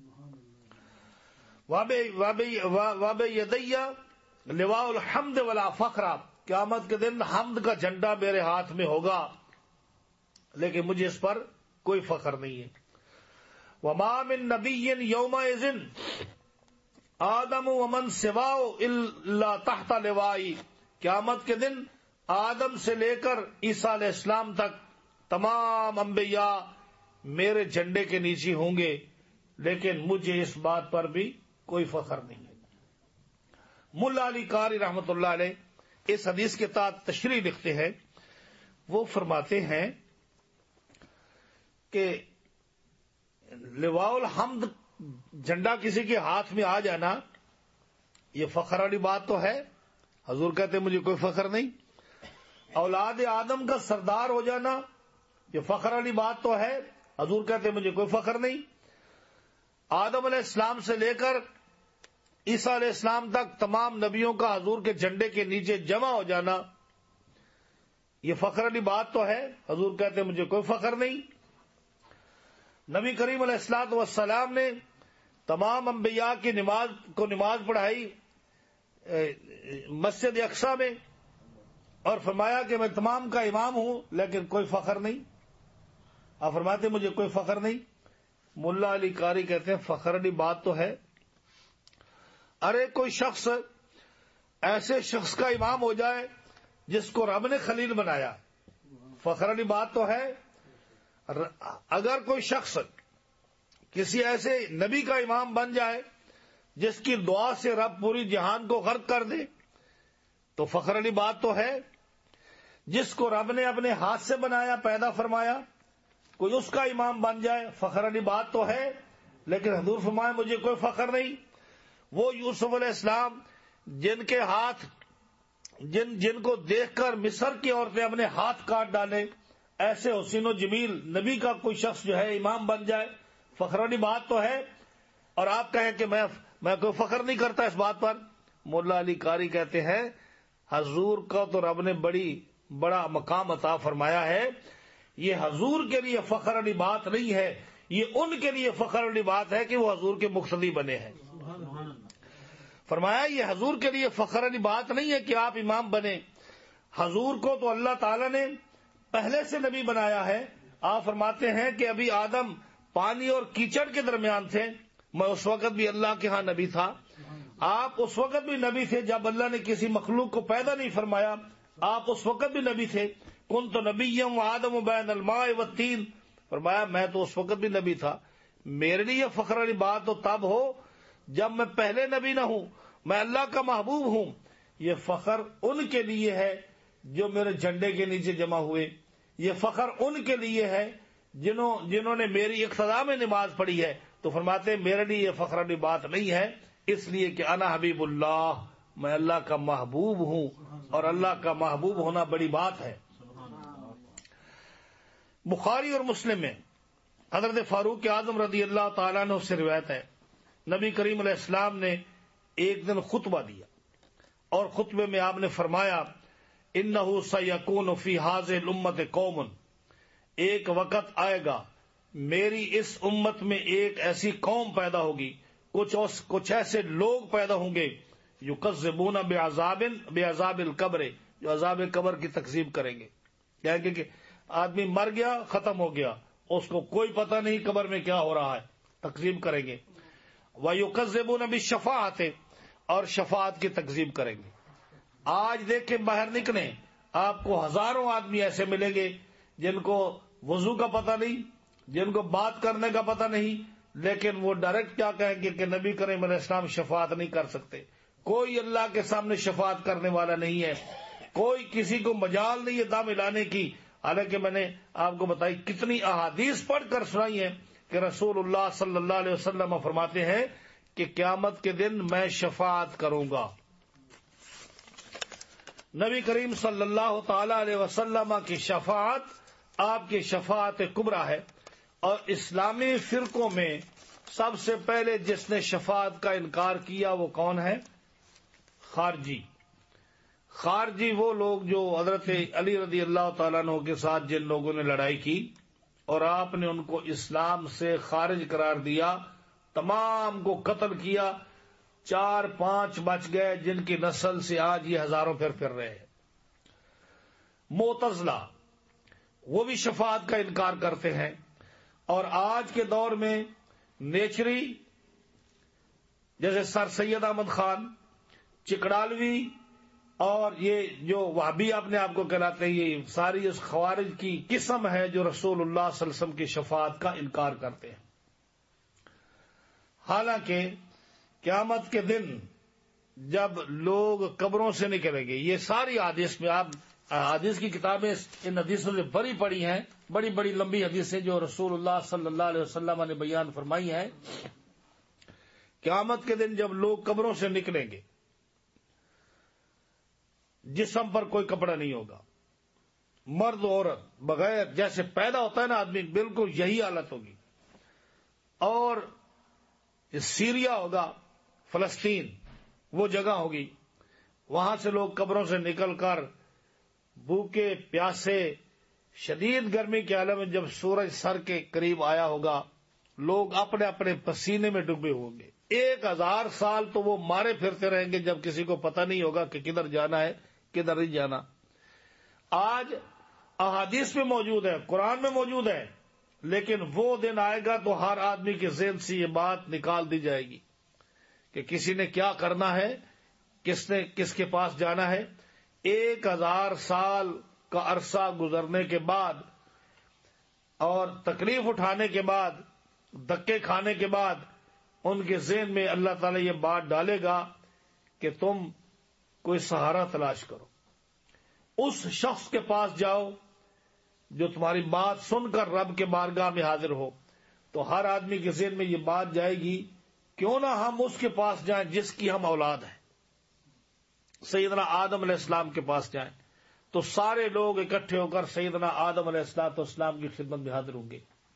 وَبِ یدیّ لواء الحمد ولا فخر، قیامت کے دن حمد کا جھنڈا میرے ہاتھ میں ہوگا، لیکن مجھے اس پر کوئی فخر نہیں ہے۔ وَمَا مِن نَبِيٍّ يَوْمَئِذٍ آدم ومن سواہ الا تحت لوائی، قیامت کے دن آدم سے لے کر عیسیٰ علیہ السلام تک تمام انبیاء میرے جھنڈے کے نیچے ہوں گے، لیکن مجھے اس بات پر بھی کوئی فخر نہیں ہے۔ ملا علی قاری رحمۃ اللہ علیہ اس حدیث کے تحت تشریح لکھتے ہیں، وہ فرماتے ہیں کہ لواء الحمد جھنڈا کسی کے ہاتھ میں آ جانا یہ فخر والی بات تو ہے، حضور کہتے ہیں مجھے کوئی فخر نہیں۔ اولاد آدم کا سردار ہو جانا یہ فخر والی بات تو ہے، حضور کہتے ہیں مجھے کوئی فخر نہیں۔ آدم علیہ السلام سے لے کر عیسیٰ علیہ السلام تک تمام نبیوں کا حضور کے جھنڈے کے نیچے جمع ہو جانا یہ فخر والی بات تو ہے، حضور کہتے ہیں مجھے کوئی فخر نہیں۔ نبی کریم علیہ الصلوۃ والسلام نے تمام انبیاء کی نماز کو نماز پڑھائی مسجد اقصی میں، اور فرمایا کہ میں تمام کا امام ہوں، لیکن کوئی فخر نہیں۔ آپ فرماتے مجھے کوئی فخر نہیں۔ ملا علی قاری کہتے ہیں فخر والی بات تو ہے، ارے کوئی شخص ایسے شخص کا امام ہو جائے جس کو رب نے خلیل بنایا، فخر والی بات تو ہے۔ اگر کوئی شخص کسی ایسے نبی کا امام بن جائے جس کی دعا سے رب پوری جہان کو غرق کر دے تو فخر والی بات تو ہے۔ جس کو رب نے اپنے ہاتھ سے بنایا، پیدا فرمایا، کوئی اس کا امام بن جائے، فخر والی بات تو ہے، لیکن حضور فرمائے مجھے کوئی فخر نہیں۔ وہ یوسف علیہ السلام جن کے ہاتھ جن جن کو دیکھ کر مصر کی عورتیں اپنے ہاتھ کاٹ ڈالے، ایسے حسین و جمیل نبی کا کوئی شخص جو ہے امام بن جائے، فخر والی بات تو ہے، اور آپ کہیں کہ میں میں کوئی فخر نہیں کرتا اس بات پر۔ مولا علی قاری کہتے ہیں حضور کا تو رب نے بڑی بڑا مقام عطا فرمایا ہے، یہ حضور کے لیے فخر والی بات نہیں ہے، یہ ان کے لیے فخر والی بات ہے کہ وہ حضور کے مقتدی بنے ہیں۔ فرمایا یہ حضور کے لیے فخر والی بات نہیں ہے کہ آپ امام بنے، حضور کو تو اللہ تعالی نے پہلے سے نبی بنایا ہے۔ آپ فرماتے ہیں کہ ابھی آدم پانی اور کیچڑ کے درمیان تھے، میں اس وقت بھی اللہ کے ہاں نبی تھا، آپ اس وقت بھی نبی تھے جب اللہ نے کسی مخلوق کو پیدا نہیں فرمایا، آپ اس وقت بھی نبی تھے۔ کنت نبیا وآدم بین الماء والطین، فرمایا میں تو اس وقت بھی نبی تھا۔ میرے لیے فخر والی بات تو تب ہو جب میں پہلے نبی نہ ہوں، میں اللہ کا محبوب ہوں۔ یہ فخر ان کے لیے ہے جو میرے جھنڈے کے نیچے جمع ہوئے، یہ فخر ان کے لیے ہے جنہوں جنہوں نے میری اقتداء میں نماز پڑھی ہے۔ تو فرماتے ہیں میرے لیے یہ فخر والی بات نہیں ہے، اس لیے کہ انا حبیب اللہ، میں اللہ کا محبوب ہوں، اور اللہ کا محبوب ہونا بڑی بات ہے۔ بخاری اور مسلم میں حضرت فاروق اعظم رضی اللہ تعالیٰ عنہ سے روایت ہے، نبی کریم علیہ السلام نے ایک دن خطبہ دیا، اور خطبے میں آپ نے فرمایا انہ سیکون فی ہذہ الامۃ قوم، ایک وقت آئے گا میری اس امت میں ایک ایسی قوم پیدا ہوگی، کچھ کچھ ایسے لوگ پیدا ہوں گے یکذبون بعذاب بعذاب القبر، جو عذاب قبر کی تکذیب کریں گے، کہیں گے کہ آدمی مر گیا ختم ہو گیا، اس کو کوئی پتہ نہیں قبر میں کیا ہو رہا ہے، تکذیب کریں گے۔ وَيُكَذِّبُونَ بِالشَّفَاعَةِ، اور شفاعت کی تکذیب کریں گے۔ آج دیکھیں باہر نکلیں آپ کو ہزاروں آدمی ایسے ملیں گے جن کو وضو کا پتہ نہیں، جن کو بات کرنے کا پتہ نہیں، لیکن وہ ڈائریکٹ کیا کہیں گے کہ نبی کریم علیہ السلام شفاعت نہیں کر سکتے. کوئی اللہ کے سامنے شفاعت کرنے والا نہیں ہے، کوئی کسی کو مجال نہیں ہے دم ہلانے کی. حالانکہ میں نے آپ کو بتائی کتنی احادیث پڑھ کر سنائی ہیں کہ رسول اللہ صلی اللہ علیہ وسلم فرماتے ہیں کہ قیامت کے دن میں شفاعت کروں گا. نبی کریم صلی اللہ تعالی علیہ وسلم کی شفاعت آپ کی شفاعت کبریٰ ہے. اور اسلامی فرقوں میں سب سے پہلے جس نے شفاعت کا انکار کیا وہ کون ہے؟ خارجی. خارجی وہ لوگ جو حضرت علی رضی اللہ تعالیٰ عنہ کے ساتھ جن لوگوں نے لڑائی کی اور آپ نے ان کو اسلام سے خارج قرار دیا، تمام کو قتل کیا، چار پانچ بچ گئے جن کی نسل سے آج یہ ہزاروں پھر پھر رہے ہیں. معتزلہ وہ بھی شفاعت کا انکار کرتے ہیں. اور آج کے دور میں نیچری جیسے سر سید احمد خان، چکڑالوی اور یہ جو وہابی اپنے آپ کو کہلاتے ہیں، یہ ساری اس خوارج کی قسم ہے جو رسول اللہ صلی اللہ علیہ وسلم کی شفاعت کا انکار کرتے ہیں. حالانکہ قیامت کے دن جب لوگ قبروں سے نکلیں گے، یہ ساری حدیث میں آپ حدیث کی کتابیں ان حدیثوں سے بھری پڑی ہیں، بڑی بڑی لمبی حدیثیں جو رسول اللہ صلی اللہ علیہ وسلم نے بیان فرمائی ہیں. قیامت کے دن جب لوگ قبروں سے نکلیں گے، جسم پر کوئی کپڑا نہیں ہوگا، مرد عورت بغیر جیسے پیدا ہوتا ہے نا آدمی، بالکل یہی حالت ہوگی. اور سیریا ہوگا، فلسطین وہ جگہ ہوگی، وہاں سے لوگ قبروں سے نکل کر بھوکے پیاسے شدید گرمی کے عالم میں جب سورج سر کے قریب آیا ہوگا، لوگ اپنے اپنے پسینے میں ڈوبے ہوں گے. ایک ہزار سال تو وہ مارے پھرتے رہیں گے جب کسی کو پتہ نہیں ہوگا کہ کدھر جانا ہے کدھر نہیں جانا. آج احادیث میں موجود ہے، قرآن میں موجود ہے، لیکن وہ دن آئے گا تو ہر آدمی کے ذہن سے یہ بات نکال دی جائے گی کہ کسی نے کیا کرنا ہے، کس نے کس کے پاس جانا ہے. ایک ہزار سال کا عرصہ گزرنے کے بعد اور تکلیف اٹھانے کے بعد، دھکے کھانے کے بعد، ان کے ذہن میں اللہ تعالیٰ یہ بات ڈالے گا کہ تم کوئی سہارا تلاش کرو، اس شخص کے پاس جاؤ جو تمہاری بات سن کر رب کے بارگاہ میں حاضر ہو. تو ہر آدمی کے ذہن میں یہ بات جائے گی، کیوں نہ ہم اس کے پاس جائیں جس کی ہم اولاد ہیں، سیدنا آدم علیہ السلام کے پاس جائیں. تو سارے لوگ اکٹھے ہو کر سیدنا آدم علیہ السلام تو اسلام کی خدمت میں حاضر ہوں گے.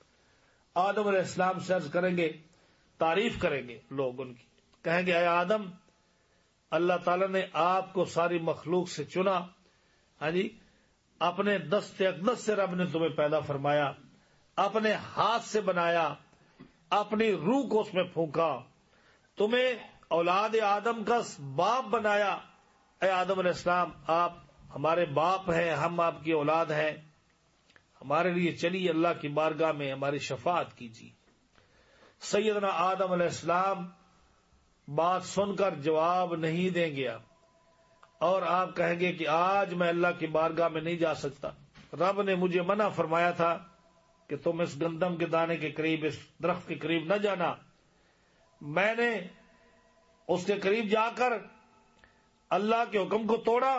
آدم علیہ السلام سے عرض کریں گے، تعریف کریں گے لوگ ان کی، کہیں گے اے آدم، اللہ تعالیٰ نے آپ کو ساری مخلوق سے چنا، ہاں جی، اپنے دست اقدس سے رب نے تمہیں پیدا فرمایا، اپنے ہاتھ سے بنایا، اپنی روح کو اس میں پھونکا، تمہیں اولاد آدم کا باپ بنایا. اے آدم علیہ السلام، آپ ہمارے باپ ہیں، ہم آپ کی اولاد ہیں، ہمارے لیے چلیے اللہ کی بارگاہ میں ہماری شفاعت کیجیے. سیدنا آدم علیہ السلام بات سن کر جواب نہیں دیں گے اور آپ کہیں گے کہ آج میں اللہ کی بارگاہ میں نہیں جا سکتا، رب نے مجھے منع فرمایا تھا کہ تم اس گندم کے دانے کے قریب، اس درخت کے قریب نہ جانا. میں نے اس کے قریب جا کر اللہ کے حکم کو توڑا،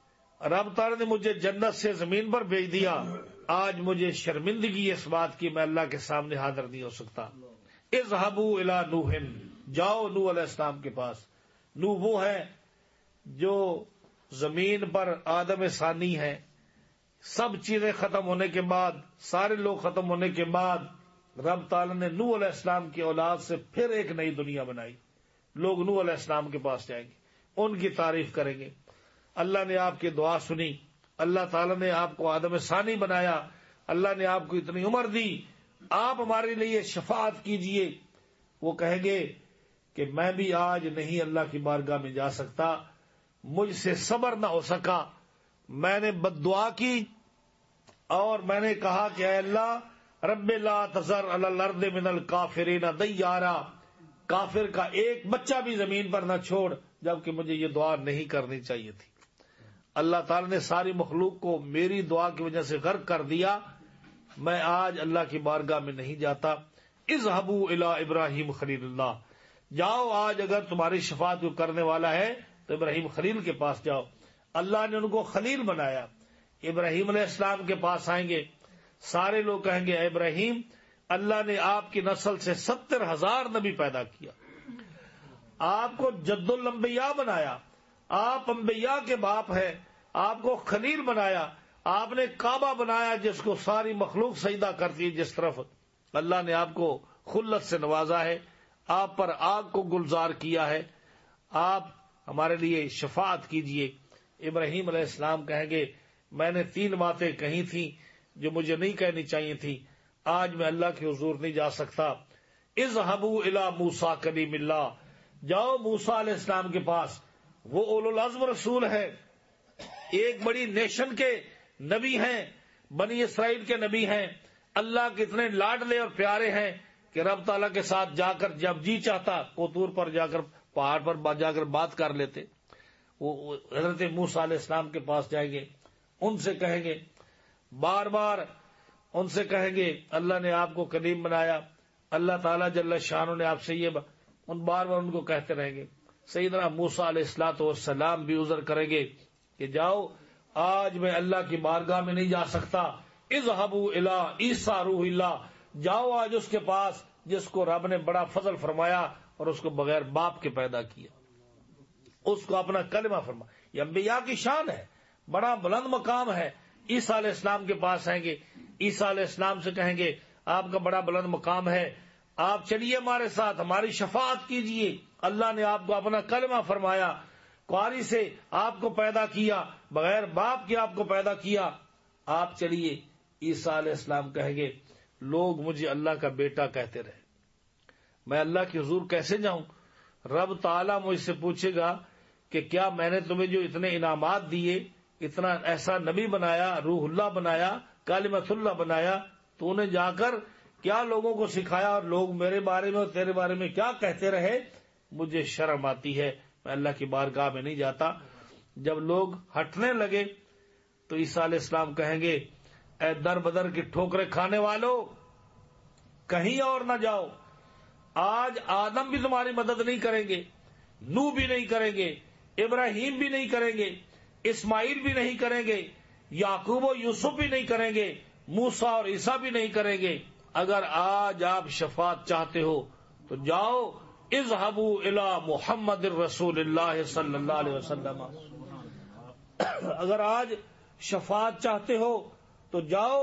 رب تعالیٰ نے مجھے جنت سے زمین پر بھیج دیا. آج مجھے شرمندگی اس بات کی، میں اللہ کے سامنے حاضر نہیں ہو سکتا. اذهبوا الى نوح، جاؤ نوح علیہ السلام کے پاس. نوح وہ ہے جو زمین پر آدم ثانی ہے. سب چیزیں ختم ہونے کے بعد، سارے لوگ ختم ہونے کے بعد، رب تعالیٰ نے نوح علیہ السلام کی اولاد سے پھر ایک نئی دنیا بنائی. لوگ نوح علیہ السلام کے پاس جائیں گے، ان کی تعریف کریں گے، اللہ نے آپ کی دعا سنی، اللہ تعالیٰ نے آپ کو آدم ثانی بنایا، اللہ نے آپ کو اتنی عمر دی، آپ ہمارے لیے شفاعت کیجئے. وہ کہیں گے کہ میں بھی آج نہیں اللہ کی بارگاہ میں جا سکتا، مجھ سے صبر نہ ہو سکا، میں نے بد دعا کی اور میں نے کہا کہ اے اللہ رب لا تذر علی الارض من الکافرین دیارا، کافر کا ایک بچہ بھی زمین پر نہ چھوڑ، جبکہ مجھے یہ دعا نہیں کرنی چاہیے تھی. اللہ تعالیٰ نے ساری مخلوق کو میری دعا کی وجہ سے غرق کر دیا، میں آج اللہ کی بارگاہ میں نہیں جاتا۔ اذهبوا الى ابراہیم خلیل اللہ، جاؤ آج اگر تمہاری شفاعت کو کرنے والا ہے تو ابراہیم خلیل کے پاس جاؤ۔ اللہ نے ان کو خلیل بنایا۔ ابراہیم علیہ السلام کے پاس آئیں گے، سارے لوگ کہیں گے اے ابراہیم، اللہ نے آپ کی نسل سے ستر ہزار نبی پیدا کیا، آپ کو جد الانبیاء بنایا، آپ انبیاء کے باپ ہیں، آپ کو خلیل بنایا، آپ نے کعبہ بنایا جس کو ساری مخلوق سجدہ کرتی ہے جس طرف، اللہ نے آپ کو خلت سے نوازا ہے، آپ پر آگ کو گلزار کیا ہے، آپ ہمارے لیے شفاعت کیجئے۔ ابراہیم علیہ السلام کہیں گے میں نے تین باتیں کہی تھیں جو مجھے نہیں کہنی چاہیے تھی، آج میں اللہ کے حضور نہیں جا سکتا۔ اذهبوا الى موسیٰ کلیم اللہ، جاؤ موسیٰ علیہ السلام کے پاس، وہ اولو العزم رسول ہے، ایک بڑی نیشن کے نبی ہیں، بنی اسرائیل کے نبی ہیں، اللہ کے اتنے لاڈلے اور پیارے ہیں کہ رب تعالیٰ کے ساتھ جا کر جب جی چاہتا کوتور پر جا کر پہاڑ پر جا کر بات کر لیتے۔ وہ حضرت موسیٰ علیہ السلام کے پاس جائیں گے، ان سے کہیں گے بار بار ان سے کہیں گے اللہ نے آپ کو کلیم بنایا، اللہ تعالیٰ جل شانہ نے آپ سے یہ ان بار بار ان کو کہتے رہیں گے۔ سیدنا موسیٰ علیہ الصلوۃ والسلام بھی عذر کریں گے کہ جاؤ آج میں اللہ کی بارگاہ میں نہیں جا سکتا۔ اذهبوا الى عیسیٰ روح اللہ، جاؤ آج اس کے پاس جس کو رب نے بڑا فضل فرمایا اور اس کو بغیر باپ کے پیدا کیا، اس کو اپنا کلمہ فرما، یہ انبیاء کی شان ہے، بڑا بلند مقام ہے۔ عیسیٰ علیہ السلام کے پاس آئیں گے، عیسیٰ علیہ السلام سے کہیں گے آپ کا بڑا بلند مقام ہے، آپ چلیے ہمارے ساتھ، ہماری شفاعت کیجئے، اللہ نے آپ کو اپنا کلمہ فرمایا، کواری سے آپ کو پیدا کیا، بغیر باپ کے آپ کو پیدا کیا، آپ چلیے۔ عیسیٰ علیہ السلام کہیں گے لوگ مجھے اللہ کا بیٹا کہتے رہے، میں اللہ کے حضور کیسے جاؤں؟ رب تعالیٰ مجھ سے پوچھے گا کہ کیا میں نے تمہیں جو اتنے انعامات دیے، اتنا ایسا نبی بنایا، روح اللہ بنایا، کلمۃ اللہ بنایا، تو نے جا کر کیا لوگوں کو سکھایا اور لوگ میرے بارے میں اور تیرے بارے میں کیا کہتے رہے؟ مجھے شرم آتی ہے، میں اللہ کی بارگاہ میں نہیں جاتا۔ جب لوگ ہٹنے لگے تو عیسیٰ علیہ السلام کہیں گے اے در بدر کی ٹھوکریں کھانے والوں، کہیں اور نہ جاؤ، آج آدم بھی تمہاری مدد نہیں کریں گے، نوح بھی نہیں کریں گے، ابراہیم بھی نہیں کریں گے، اسماعیل بھی نہیں کریں گے، یعقوب و یوسف بھی نہیں کریں گے، موسیٰ اور عیسیٰ بھی نہیں کریں گے۔ اگر آج آپ شفاعت چاہتے ہو تو جاؤ، اذهبوا الى محمد الرسول اللہ صلی اللہ علیہ وسلم، اگر آج شفاعت چاہتے ہو تو جاؤ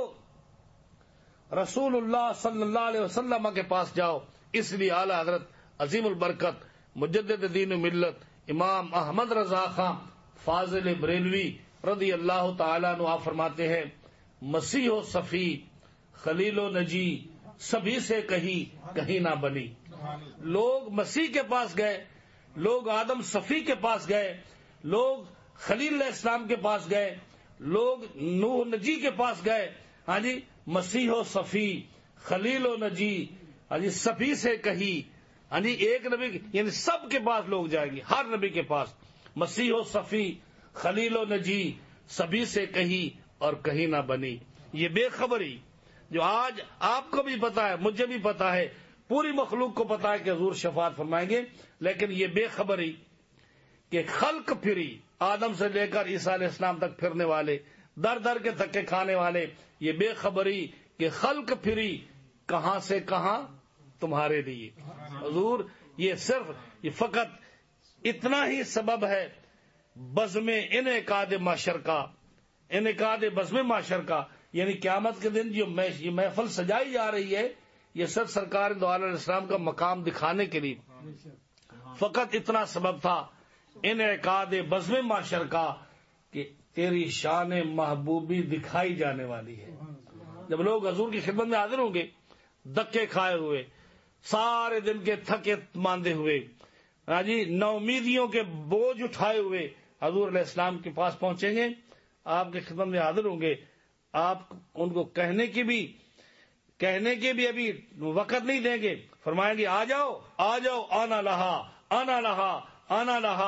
رسول اللہ صلی اللہ علیہ وسلم کے پاس جاؤ۔ اس لیے اعلی حضرت عظیم البرکت مجدد دین و ملت امام احمد رضا خان فاضل بریلوی رضی اللہ تعالیٰ عنہ آپ فرماتے ہیں مسیح و صفی خلیل و نجی سبھی سے کہیں کہیں نہ بنی۔ لوگ مسیح کے پاس گئے، لوگ آدم صفی کے پاس گئے، لوگ خلیل علیہ السلام کے پاس گئے، لوگ نوح نجی کے پاس گئے، ہاں جی مسیح و صفی خلیل و نجی، ہاں جی سبھی سے کہیں، ہاں جی ایک نبی یعنی سب کے پاس لوگ جائیں گے، ہر نبی کے پاس مسیح و صفی خلیل و نجی سبھی سے کہیں اور کہیں نہ بنی۔ یہ بے خبری جو آج آپ کو بھی پتا ہے، مجھے بھی پتا ہے، پوری مخلوق کو پتا ہے کہ حضور شفاعت فرمائیں گے، لیکن یہ بے خبری کہ خلق پھری آدم سے لے کر عیسیٰ علیہ السلام تک پھرنے والے، در در کے دھکے کھانے والے، یہ بے خبری کہ خلق پھری کہاں سے کہاں تمہارے لیے۔ حضور یہ صرف یہ فقط اتنا ہی سبب ہے بزم انعقاد معاشر کا، انعقاد بزم معاشر کا، یعنی قیامت کے دن جو یہ محفل سجائی جا رہی ہے، یہ صرف سرکار دو عالم علیہ السلام کا مقام دکھانے کے لیے فقط اتنا سبب تھا انعقاد بزم معاشر کا کہ تیری شان محبوبی دکھائی جانے والی ہے۔ جب لوگ حضور کی خدمت میں حاضر ہوں گے دکے کھائے ہوئے، سارے دن کے تھکے ماندے ہوئے، ہاں جی نومیدیوں کے بوجھ اٹھائے ہوئے حضور علیہ السلام کے پاس پہنچیں گے، آپ کی خدمت میں حاضر ہوں گے، آپ ان کو کہنے کی بھی کہنے کے بھی ابھی وقت نہیں دیں گے، فرمائیں گے آ جاؤ آ جاؤ، آنا لہا آنا لہا آنا لہا،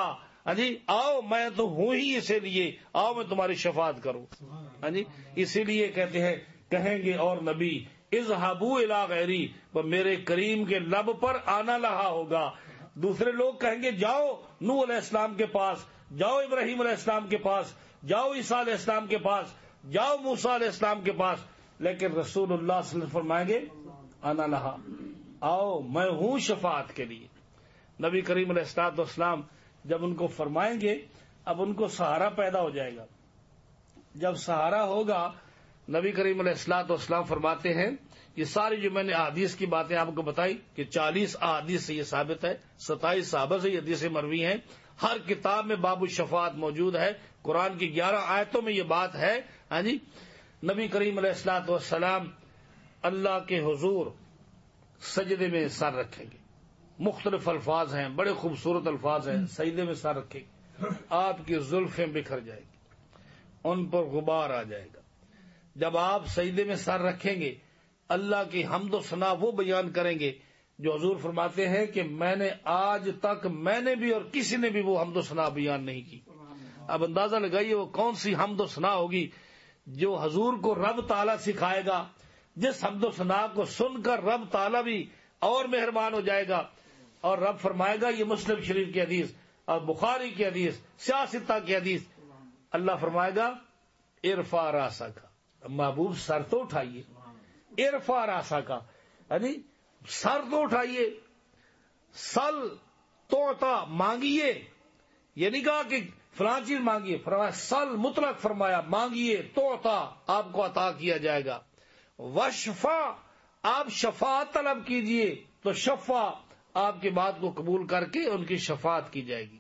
ہاں جی آؤ میں تو ہوں ہی اسی لیے، آؤ میں تمہاری شفاعت کروں. ہاں جی اسی لیے کہتے ہیں کہیں گے اور نبی اذهبوا الی غیری، وہ میرے کریم کے لب پر آنا لہا ہوگا. دوسرے لوگ کہیں گے جاؤ نوح علیہ السلام کے پاس، جاؤ ابراہیم علیہ السلام کے پاس، جاؤ عیسیٰ علیہ السلام کے پاس، جاؤ موسیٰ علیہ السلام کے پاس، لیکن رسول اللہ صلی اللہ علیہ وسلم فرمائیں گے آنا لہا، آؤ میں ہوں شفاعت کے لیے. نبی کریم علیہ الصلوۃ والسلام جب ان کو فرمائیں گے، اب ان کو سہارا پیدا ہو جائے گا. جب سہارا ہوگا، نبی کریم علیہ الصلوۃ والسلام فرماتے ہیں یہ ساری جو میں نے احادیث کی باتیں آپ کو بتائی کہ چالیس احادیث سے یہ ثابت ہے، ستائیس صحابہ سے یہ حدیثیں مروی ہیں، ہر کتاب میں باب الشفاعت موجود ہے، قرآن کی گیارہ آیتوں میں یہ بات ہے. ہاں جی نبی کریم علیہ الصلوۃ والسلام اللہ کے حضور سجدے میں سر رکھیں گے. مختلف الفاظ ہیں، بڑے خوبصورت الفاظ ہیں. سجدے میں سر رکھیں گے، آپ کی زلفیں بکھر جائیں گی، ان پر غبار آ جائے گا. جب آپ سجدے میں سر رکھیں گے، اللہ کی حمد و ثنا وہ بیان کریں گے جو حضور فرماتے ہیں کہ میں نے آج تک میں نے بھی اور کسی نے بھی وہ حمد و ثنا بیان نہیں کی. اب اندازہ لگائیے وہ کون سی حمد و ثنا ہوگی جو حضور کو رب تعالیٰ سکھائے گا، جس حمد و ثنا کو سن کر رب تعالیٰ بھی اور مہربان ہو جائے گا. اور رب فرمائے گا، یہ مسلم شریف کی حدیث اور بخاری کی حدیث، سیاستہ کی حدیث، اللہ فرمائے گا ارفع راسک، محبوب سر تو اٹھائیے، ارفع راسک، یعنی سر تو اٹھائیے، سل توعطا مانگیے. یہ نہیں کہا کہ فلاں چیز مانگیے، فرمایا سل مطلق فرمایا مانگیے توعطا آپ کو عطا کیا جائے گا. وشفا آپ شفاعت طلب کیجئے تو شفا آپ کی بات کو قبول کر کے ان کی شفاعت کی جائے گی.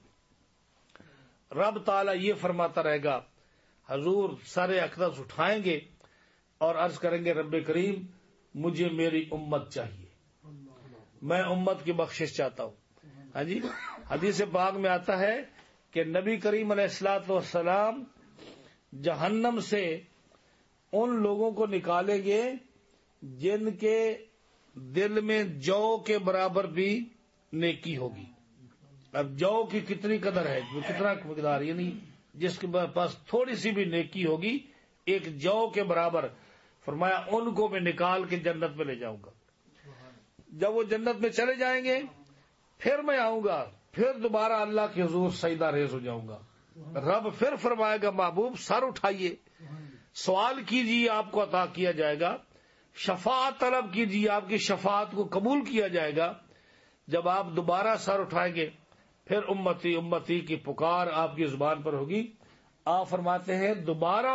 رب تعالیٰ یہ فرماتا رہے گا، حضور سر اقدس اٹھائیں گے اور عرض کریں گے رب کریم مجھے میری امت چاہیے، میں امت کی بخشش چاہتا ہوں. ہاں جی حدیث پاک میں آتا ہے کہ نبی کریم علیہ الصلوۃ والسلام جہنم سے ان لوگوں کو نکالیں گے جن کے دل میں جو کے برابر بھی نیکی ہوگی. اب جو کی کتنی قدر ہے، وہ کتنا مقدار، یعنی جس کے پاس تھوڑی سی بھی نیکی ہوگی ایک جو کے برابر، فرمایا ان کو میں نکال کے جنت میں لے جاؤں گا. جب وہ جنت میں چلے جائیں گے پھر میں آؤں گا، پھر دوبارہ اللہ کے حضور سجدہ ریز ہو جاؤں گا. رب پھر فرمائے گا محبوب سر اٹھائیے، سوال کیجیے آپ کو عطا کیا جائے گا، شفاعت طلب کیجیے آپ کی شفاعت کو قبول کیا جائے گا. جب آپ دوبارہ سر اٹھائیں گے پھر امتی امتی کی پکار آپ کی زبان پر ہوگی. آپ فرماتے ہیں دوبارہ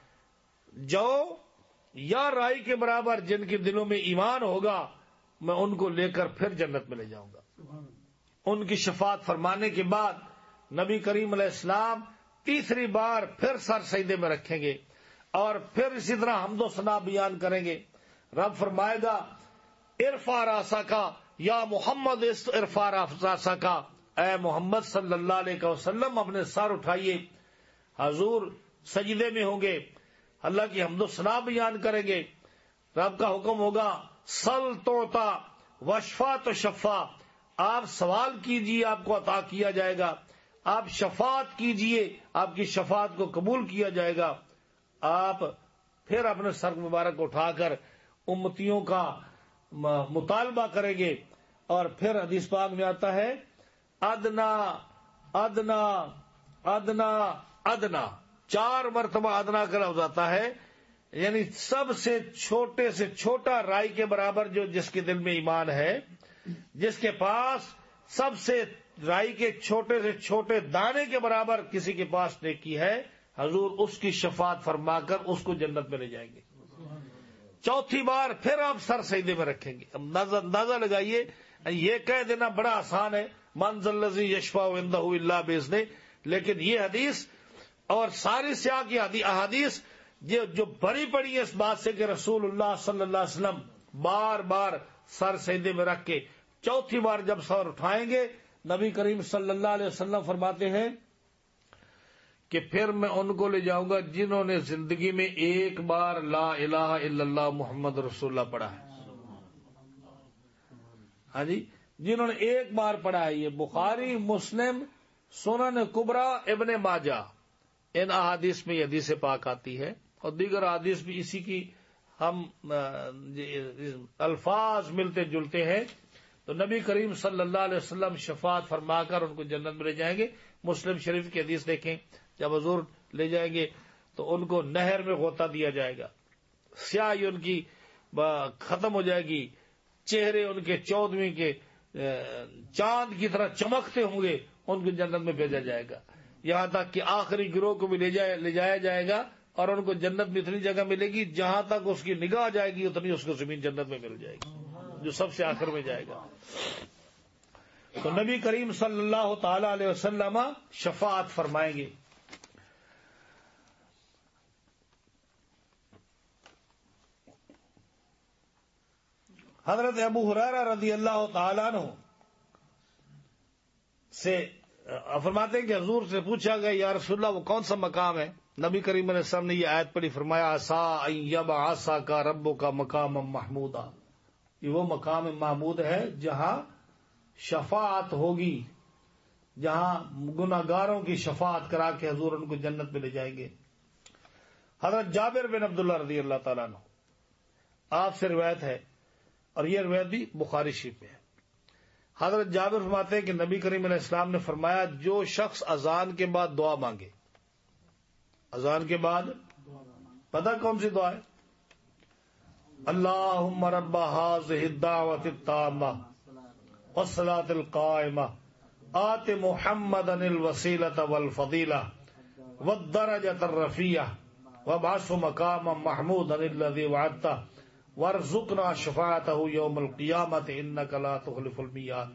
جو یا رائی کے برابر جن کے دلوں میں ایمان ہوگا میں ان کو لے کر پھر جنت میں لے جاؤں گا. ان کی شفاعت فرمانے کے بعد نبی کریم علیہ السلام تیسری بار پھر سر سجدے میں رکھیں گے اور پھر اسی طرح حمد و ثنا بیان کریں گے. رب فرمائے گا ارفع راسک یا محمد ارفع راسک، اے محمد صلی اللہ علیہ وسلم اپنے سر اٹھائیے. حضور سجدے میں ہوں گے، اللہ کی حمد و ثنا بیان کریں گے. رب کا حکم ہوگا سل توعطا وشفا تو شفا، آپ سوال کیجئے آپ کو عطا کیا جائے گا، آپ شفاعت کیجئے آپ کی شفاعت کو قبول کیا جائے گا. آپ پھر اپنے سر مبارک اٹھا کر امتیوں کا مطالبہ کریں گے اور پھر حدیث پاک میں آتا ہے ادنا ادنا ادنا ادنا، چار مرتبہ ادنا کا لفظ آتا ہے، یعنی سب سے چھوٹے سے چھوٹا رائی کے برابر جو جس کے دل میں ایمان ہے، جس کے پاس سب سے رائی کے چھوٹے سے چھوٹے دانے کے برابر کسی کے پاس نیکی ہے، حضور اس کی شفاعت فرما کر اس کو جنت میں لے جائیں گے. چوتھی بار پھر آپ سر سجدے میں رکھیں گے. اندازہ لگائیے، یہ کہہ دینا بڑا آسان ہے من ذا الذی یشفع عندہ الا باذنہ، لیکن یہ حدیث اور ساری سیاق کی احادیث جو بڑی پڑی ہے اس بات سے کہ رسول اللہ صلی اللہ علیہ وسلم بار بار سر سجدے میں رکھ کے چوتھی بار جب سر اٹھائیں گے نبی کریم صلی اللہ علیہ وسلم فرماتے ہیں کہ پھر میں ان کو لے جاؤں گا جنہوں نے زندگی میں ایک بار لا الہ الا اللہ محمد رسول اللہ پڑھا ہے. ہاں جی، جنہوں نے ایک بار پڑھا ہے. یہ بخاری مسلم سنن کبرا ابن ماجہ، ان احادیث میں یہ حدیث پاک آتی ہے، اور دیگر احادیث بھی اسی کی ہم الفاظ ملتے جلتے ہیں. تو نبی کریم صلی اللہ علیہ وسلم شفاعت فرما کر ان کو جنت میں لے جائیں گے. مسلم شریف کی حدیث دیکھیں، جب حضور لے جائیں گے تو ان کو نہر میں غوطہ دیا جائے گا، سیاہی ان کی ختم ہو جائے گی، چہرے ان کے چودھویں کے چاند کی طرح چمکتے ہوں گے، ان کو جنت میں بھیجا جائے گا. یہاں تک کہ آخری گروہ کو بھی لے جائے لے جایا جائے گا، اور ان کو جنت میں اتنی جگہ ملے گی جہاں تک اس کی نگاہ جائے گی اتنی اس کو زمین جنت میں مل جائے گی، جو سب سے آخر میں جائے گا. تو نبی کریم صلی اللہ تعالی علیہ وسلم شفاعت فرمائیں گے. حضرت ابو ہریرہ رضی اللہ تعالیٰ عنہ سے فرماتے ہیں کہ حضور سے پوچھا گیا یا رسول اللہ وہ کون سا مقام ہے؟ نبی کریم علیہ السلام نے یہ آیت پڑھی، فرمایا عسا ان یبعثک ربک مقاما محمودا، یہ وہ مقام محمود ہے جہاں شفاعت ہوگی، جہاں گناہگاروں کی شفاعت کرا کے حضور ان کو جنت میں لے جائیں گے. حضرت جابر بن عبداللہ رضی اللہ تعالیٰ عنہ آپ سے روایت ہے، اور یہ روایت بھی بخاری شریف میں ہے. حضرت جابر فرماتے ہیں کہ نبی کریم علیہ السلام نے فرمایا جو شخص اذان کے بعد دعا مانگے، اذان کے بعد پتہ کون سی دعا ہے؟ اللہم رب ھذہ الدعوۃ التامہ والصلاۃ القائمہ آت محمدا الوسیلۃ والفضیلہ والدرجۃ الرفیعہ وابعثہ مقاما محمودا الذی وعدتہ وارزقنا شفاعتہ یوم القیامۃ انک لا تخلف المیعاد.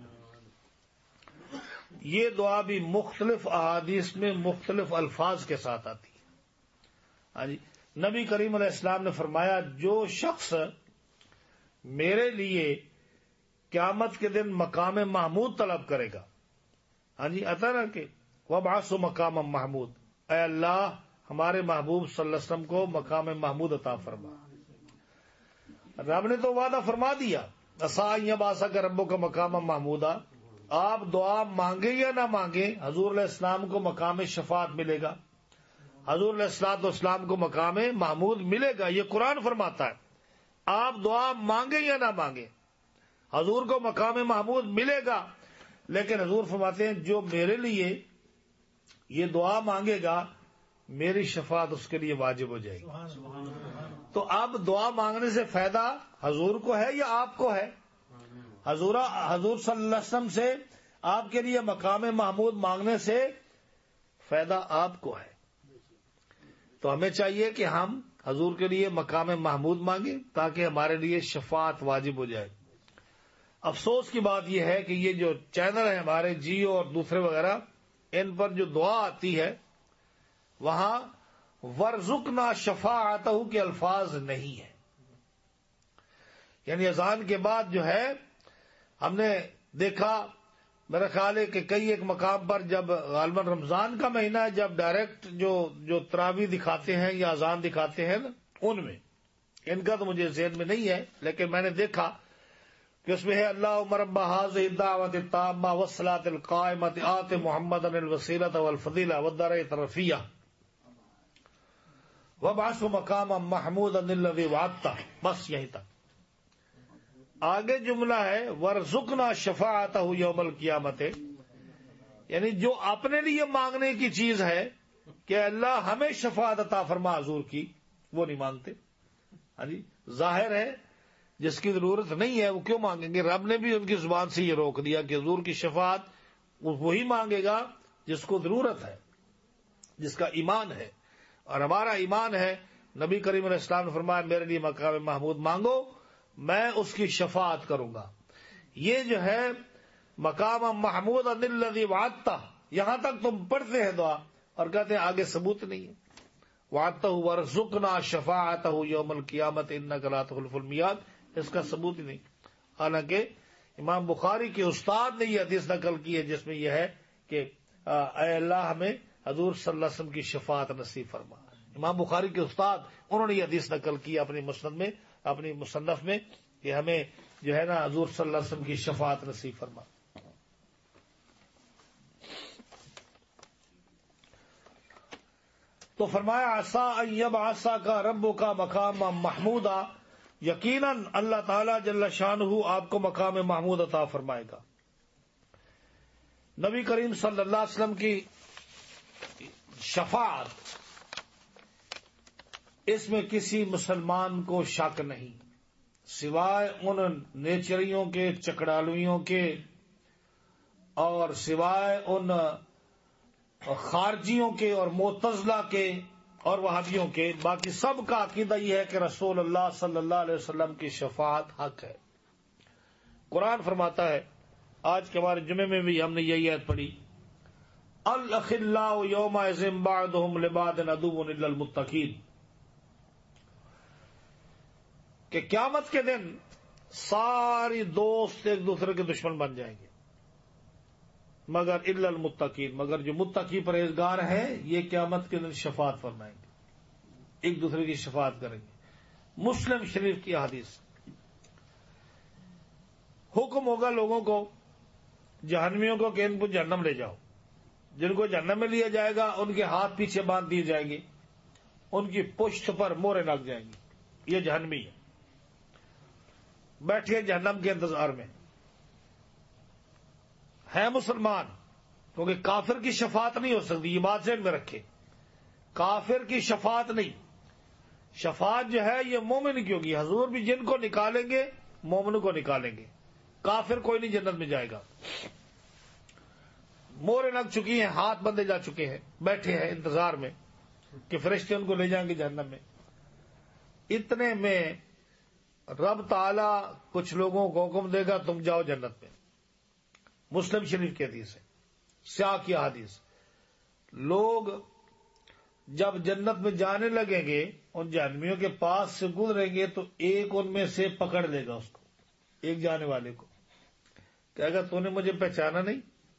یہ دعا بھی مختلف احادیث میں مختلف الفاظ کے ساتھ آتی ہے. ہاں جی، نبی کریم علیہ السلام نے فرمایا جو شخص میرے لیے قیامت کے دن مقام محمود طلب کرے گا، ہاں جی عطا نہ کہ وابعث مقام محمود، اے اللہ ہمارے محبوب صلی اللہ علیہ وسلم کو مقام محمود عطا فرما. رب نے تو وعدہ فرما دیا عسا ان یبعثک ربک مقام محمودا، آپ دعا مانگے یا نہ مانگے حضور علیہ السلام کو مقام شفاعت ملے گا، حضور علیہ السلام والسلام کو مقام محمود ملے گا. یہ قرآن فرماتا ہے آپ دعا مانگے یا نہ مانگے حضور کو مقام محمود ملے گا. لیکن حضور فرماتے ہیں جو میرے لیے یہ دعا مانگے گا میری شفاعت اس کے لیے واجب ہو جائے گی. تو اب دعا مانگنے سے فائدہ حضور کو ہے یا آپ کو ہے؟ حضور حضور صلی اللہ علیہ وسلم سے آپ کے لیے مقام محمود مانگنے سے فائدہ آپ کو ہے. تو ہمیں چاہیے کہ ہم حضور کے لیے مقام محمود مانگیں تاکہ ہمارے لیے شفاعت واجب ہو جائے. افسوس کی بات یہ ہے کہ یہ جو چینل ہیں ہمارے جیو اور دوسرے وغیرہ، ان پر جو دعا آتی ہے وہاں ورزقنا شفاعتہ کے الفاظ نہیں ہیں. یعنی اذان کے بعد جو ہے ہم نے دیکھا، میرا خیال ہے کہ کئی ایک مقام پر جب غالباً رمضان کا مہینہ ہے جب ڈائریکٹ جو جو تراویح دکھاتے ہیں یا اذان دکھاتے ہیں نا، ان میں ان کا تو مجھے ذہن میں نہیں ہے، لیکن میں نے دیکھا کہ اس میں ہے اللہم رب ھذہ الدعوۃ التامہ والصلاۃ القائمۃ آت محمدا الوسیلۃ والفضیلہ والدرجۃ الرفیعہ وابعثہ مقاما محمودا الذی وعدتہ، بس یہیں تک. آگے جملہ ہے ورزقنا شفاعتہ یوم القیامت، یعنی جو اپنے لیے مانگنے کی چیز ہے کہ اللہ ہمیں شفاعت عطا فرما حضور کی، وہ نہیں مانگتے. ہاں جی، ظاہر ہے جس کی ضرورت نہیں ہے وہ کیوں مانگیں گے؟ رب نے بھی ان کی زبان سے یہ روک دیا کہ حضور کی شفاعت وہی مانگے گا جس کو ضرورت ہے، جس کا ایمان ہے. اور ہمارا ایمان ہے، نبی کریم علیہ السلام نے فرمایا میرے لیے مقام محمود مانگو میں اس کی شفاعت کروں گا. یہ جو ہے مقام محمود الذی وعدتہ، یہاں تک تم پڑھتے ہیں دعا اور کہتے ہیں آگے ثبوت نہیں ہے. وعدتہ ورزقنا شفاعتہ یوم القیامت انک لا تخلف المیعاد، اس کا ثبوت ہی نہیں. حالانکہ امام بخاری کے استاد نے یہ حدیث نقل کی ہے جس میں یہ ہے کہ اے اللہ ہمیں حضور صلی اللہ علیہ وسلم کی شفاعت نصیب فرما. امام بخاری کے استاد انہوں نے یہ حدیث نقل کی اپنی مسند میں، اپنی مصنف میں، کہ ہمیں جو ہے نا حضور صلی اللہ علیہ وسلم کی شفاعت نصیب فرما. تو فرمایا عسا ان یبعثک ربک مقاما محمودا، یقیناً اللہ تعالی جل شانہ آپ کو مقام محمود عطا فرمائے گا۔ نبی کریم صلی اللہ علیہ وسلم کی شفاعت، اس میں کسی مسلمان کو شک نہیں، سوائے ان نیچریوں کے، چکڑالویوں کے، اور سوائے ان خارجیوں کے اور معتزلہ کے اور وہابیوں کے، باقی سب کا عقیدہ یہ ہے کہ رسول اللہ صلی اللہ علیہ وسلم کی شفاعت حق ہے۔ قرآن فرماتا ہے، آج کے ہمارے جمعے میں بھی ہم نے یہی آیت پڑھی، الاخلاء یومئذ بعضهم لبعض عدو الا المتقین، کہ قیامت کے دن ساری دوست ایک دوسرے کے دشمن بن جائیں گے، مگر الا المتقین، مگر جو متقی پرہیزگار ہیں یہ قیامت کے دن شفاعت فرمائیں گے، ایک دوسرے کی شفاعت کریں گے۔ مسلم شریف کی حدیث، حکم ہوگا لوگوں کو، جہنمیوں کو، کہ ان کو جہنم لے جاؤ۔ جن کو جہنم میں لیا جائے گا ان کے ہاتھ پیچھے باندھ دیے جائیں گے، ان کی پشت پر مورے لگ جائیں گی، یہ جہنمی ہے، بیٹھے جہنم کے انتظار میں، ہے مسلمان، کیونکہ کافر کی شفاعت نہیں ہو سکتی، یہ بات ذہن میں رکھے، کافر کی شفاعت نہیں، شفاعت جو ہے یہ مومن کی ہوگی۔ حضور بھی جن کو نکالیں گے مومن کو نکالیں گے، کافر کوئی نہیں جنت میں جائے گا۔ مورے لگ چکی ہیں، ہاتھ بندھے جا چکے ہیں، بیٹھے ہیں انتظار میں کہ فرشتے ان کو لے جائیں گے جہنم میں۔ اتنے میں رب تعالی کچھ لوگوں کو حکم دے گا تم جاؤ جنت میں۔ مسلم شریف کی حدیث ہے، سیاہ کی حدیث، لوگ جب جنت میں جانے لگیں گے ان جہنمیوں کے پاس سے گزریں گے تو ایک ان میں سے پکڑ لے گا اس کو، ایک جانے والے کو، کہے گا تو نے مجھے پہچانا نہیں؟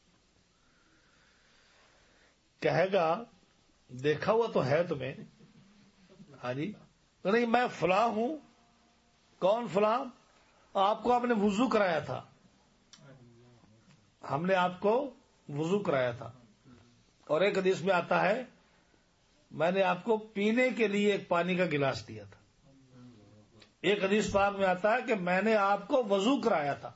کہے گا دیکھا ہوا تو ہے تمہیں، ہاں جی، نہیں میں فلاں ہوں۔ کون فلاں؟ آپ کو ہم نے وضو کرایا تھا، ہم نے آپ کو وضو کرایا تھا۔ اور ایک حدیث میں آتا ہے میں نے آپ کو پینے کے لیے ایک پانی کا گلاس دیا تھا۔ ایک حدیث پاک میں آتا ہے کہ میں نے آپ کو وضو کرایا تھا،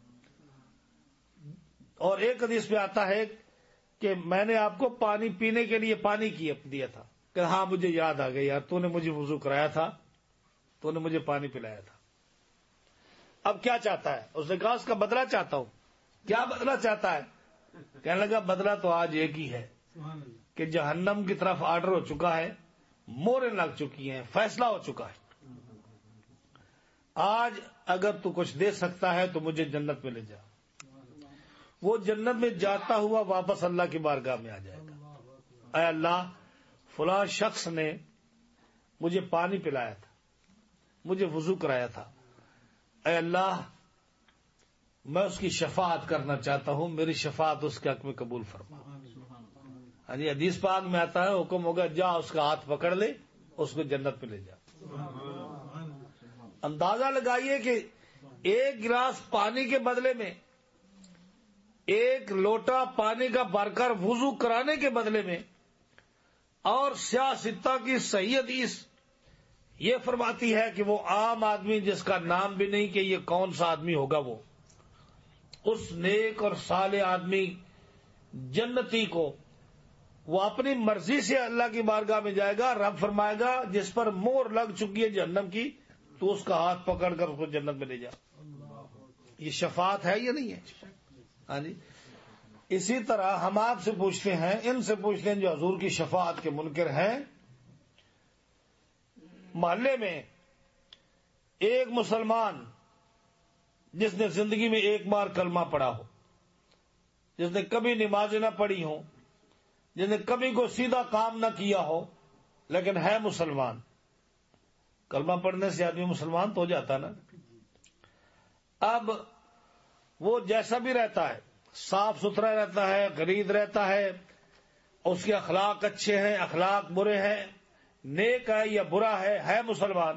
اور ایک حدیث میں آتا ہے کہ میں نے آپ کو پانی پینے کے لیے پانی دیا تھا، کہ ہاں مجھے یاد آ گئی یار، تو نے مجھے وضو کرایا تھا، تو نے مجھے پانی پلایا تھا۔ اب کیا چاہتا ہے؟ اس نے کہا اس کا بدلہ چاہتا ہوں۔ کیا بدلہ چاہتا ہے؟ کہنے لگا بدلہ تو آج ایک ہی ہے کہ جہنم کی طرف آرڈر ہو چکا ہے، موریں لگ چکی ہیں، فیصلہ ہو چکا ہے، آج اگر تو کچھ دے سکتا ہے تو مجھے جنت میں لے جا۔ وہ جنت میں جاتا ہوا واپس اللہ کی بارگاہ میں آ جائے گا، اے اللہ فلاں شخص نے مجھے پانی پلایا تھا، مجھے وضو کرایا تھا، اے اللہ میں اس کی شفاعت کرنا چاہتا ہوں، میری شفاعت اس کے حق میں قبول فرما۔ ہاں جی، حدیث پاک میں آتا ہے حکم ہوگا جا اس کا ہاتھ پکڑ لے، اس کو جنت میں لے جا۔ اندازہ لگائیے کہ ایک گلاس پانی کے بدلے میں، ایک لوٹا پانی کا بھر کر وضو کرانے کے بدلے میں، اور سیاہ ستہ کی صحیح حدیث یہ فرماتی ہے کہ وہ عام آدمی جس کا نام بھی نہیں کہ یہ کون سا آدمی ہوگا، وہ اس نیک اور صالح آدمی جنتی کو وہ اپنی مرضی سے اللہ کی بارگاہ میں جائے گا، رب فرمائے گا جس پر مور لگ چکی ہے جہنم کی تو اس کا ہاتھ پکڑ کر اس کو جنت میں لے جا۔ یہ شفاعت ہے یا نہیں ہے؟ ہاں جی، اسی طرح ہم آپ سے پوچھتے ہیں، ان سے پوچھتے ہیں جو حضور کی شفاعت کے منکر ہیں، محلے میں ایک مسلمان جس نے زندگی میں ایک بار کلمہ پڑھا ہو، جس نے کبھی نمازیں نہ پڑھی ہوں، جس نے کبھی کوئی سیدھا کام نہ کیا ہو لیکن ہے مسلمان، کلمہ پڑھنے سے آدمی مسلمان تو ہو جاتا نا۔ اب وہ جیسا بھی رہتا ہے، صاف ستھرا رہتا ہے، غریب رہتا ہے، اس کے اخلاق اچھے ہیں، اخلاق برے ہیں، نیک ہے یا برا ہے ہے مسلمان،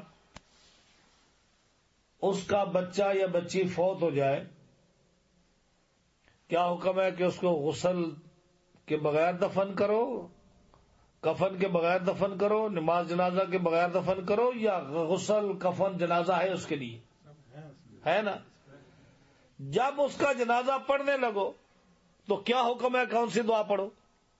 اس کا بچہ یا بچی فوت ہو جائے، کیا حکم ہے کہ اس کو غسل کے بغیر دفن کرو؟ کفن کے بغیر دفن کرو، نماز جنازہ کے بغیر دفن کرو، یا غسل کفن جنازہ ہے اس کے لیے، ہے نا؟ جب اس کا جنازہ پڑھنے لگو تو کیا حکم ہے، کون سی دعا پڑھو؟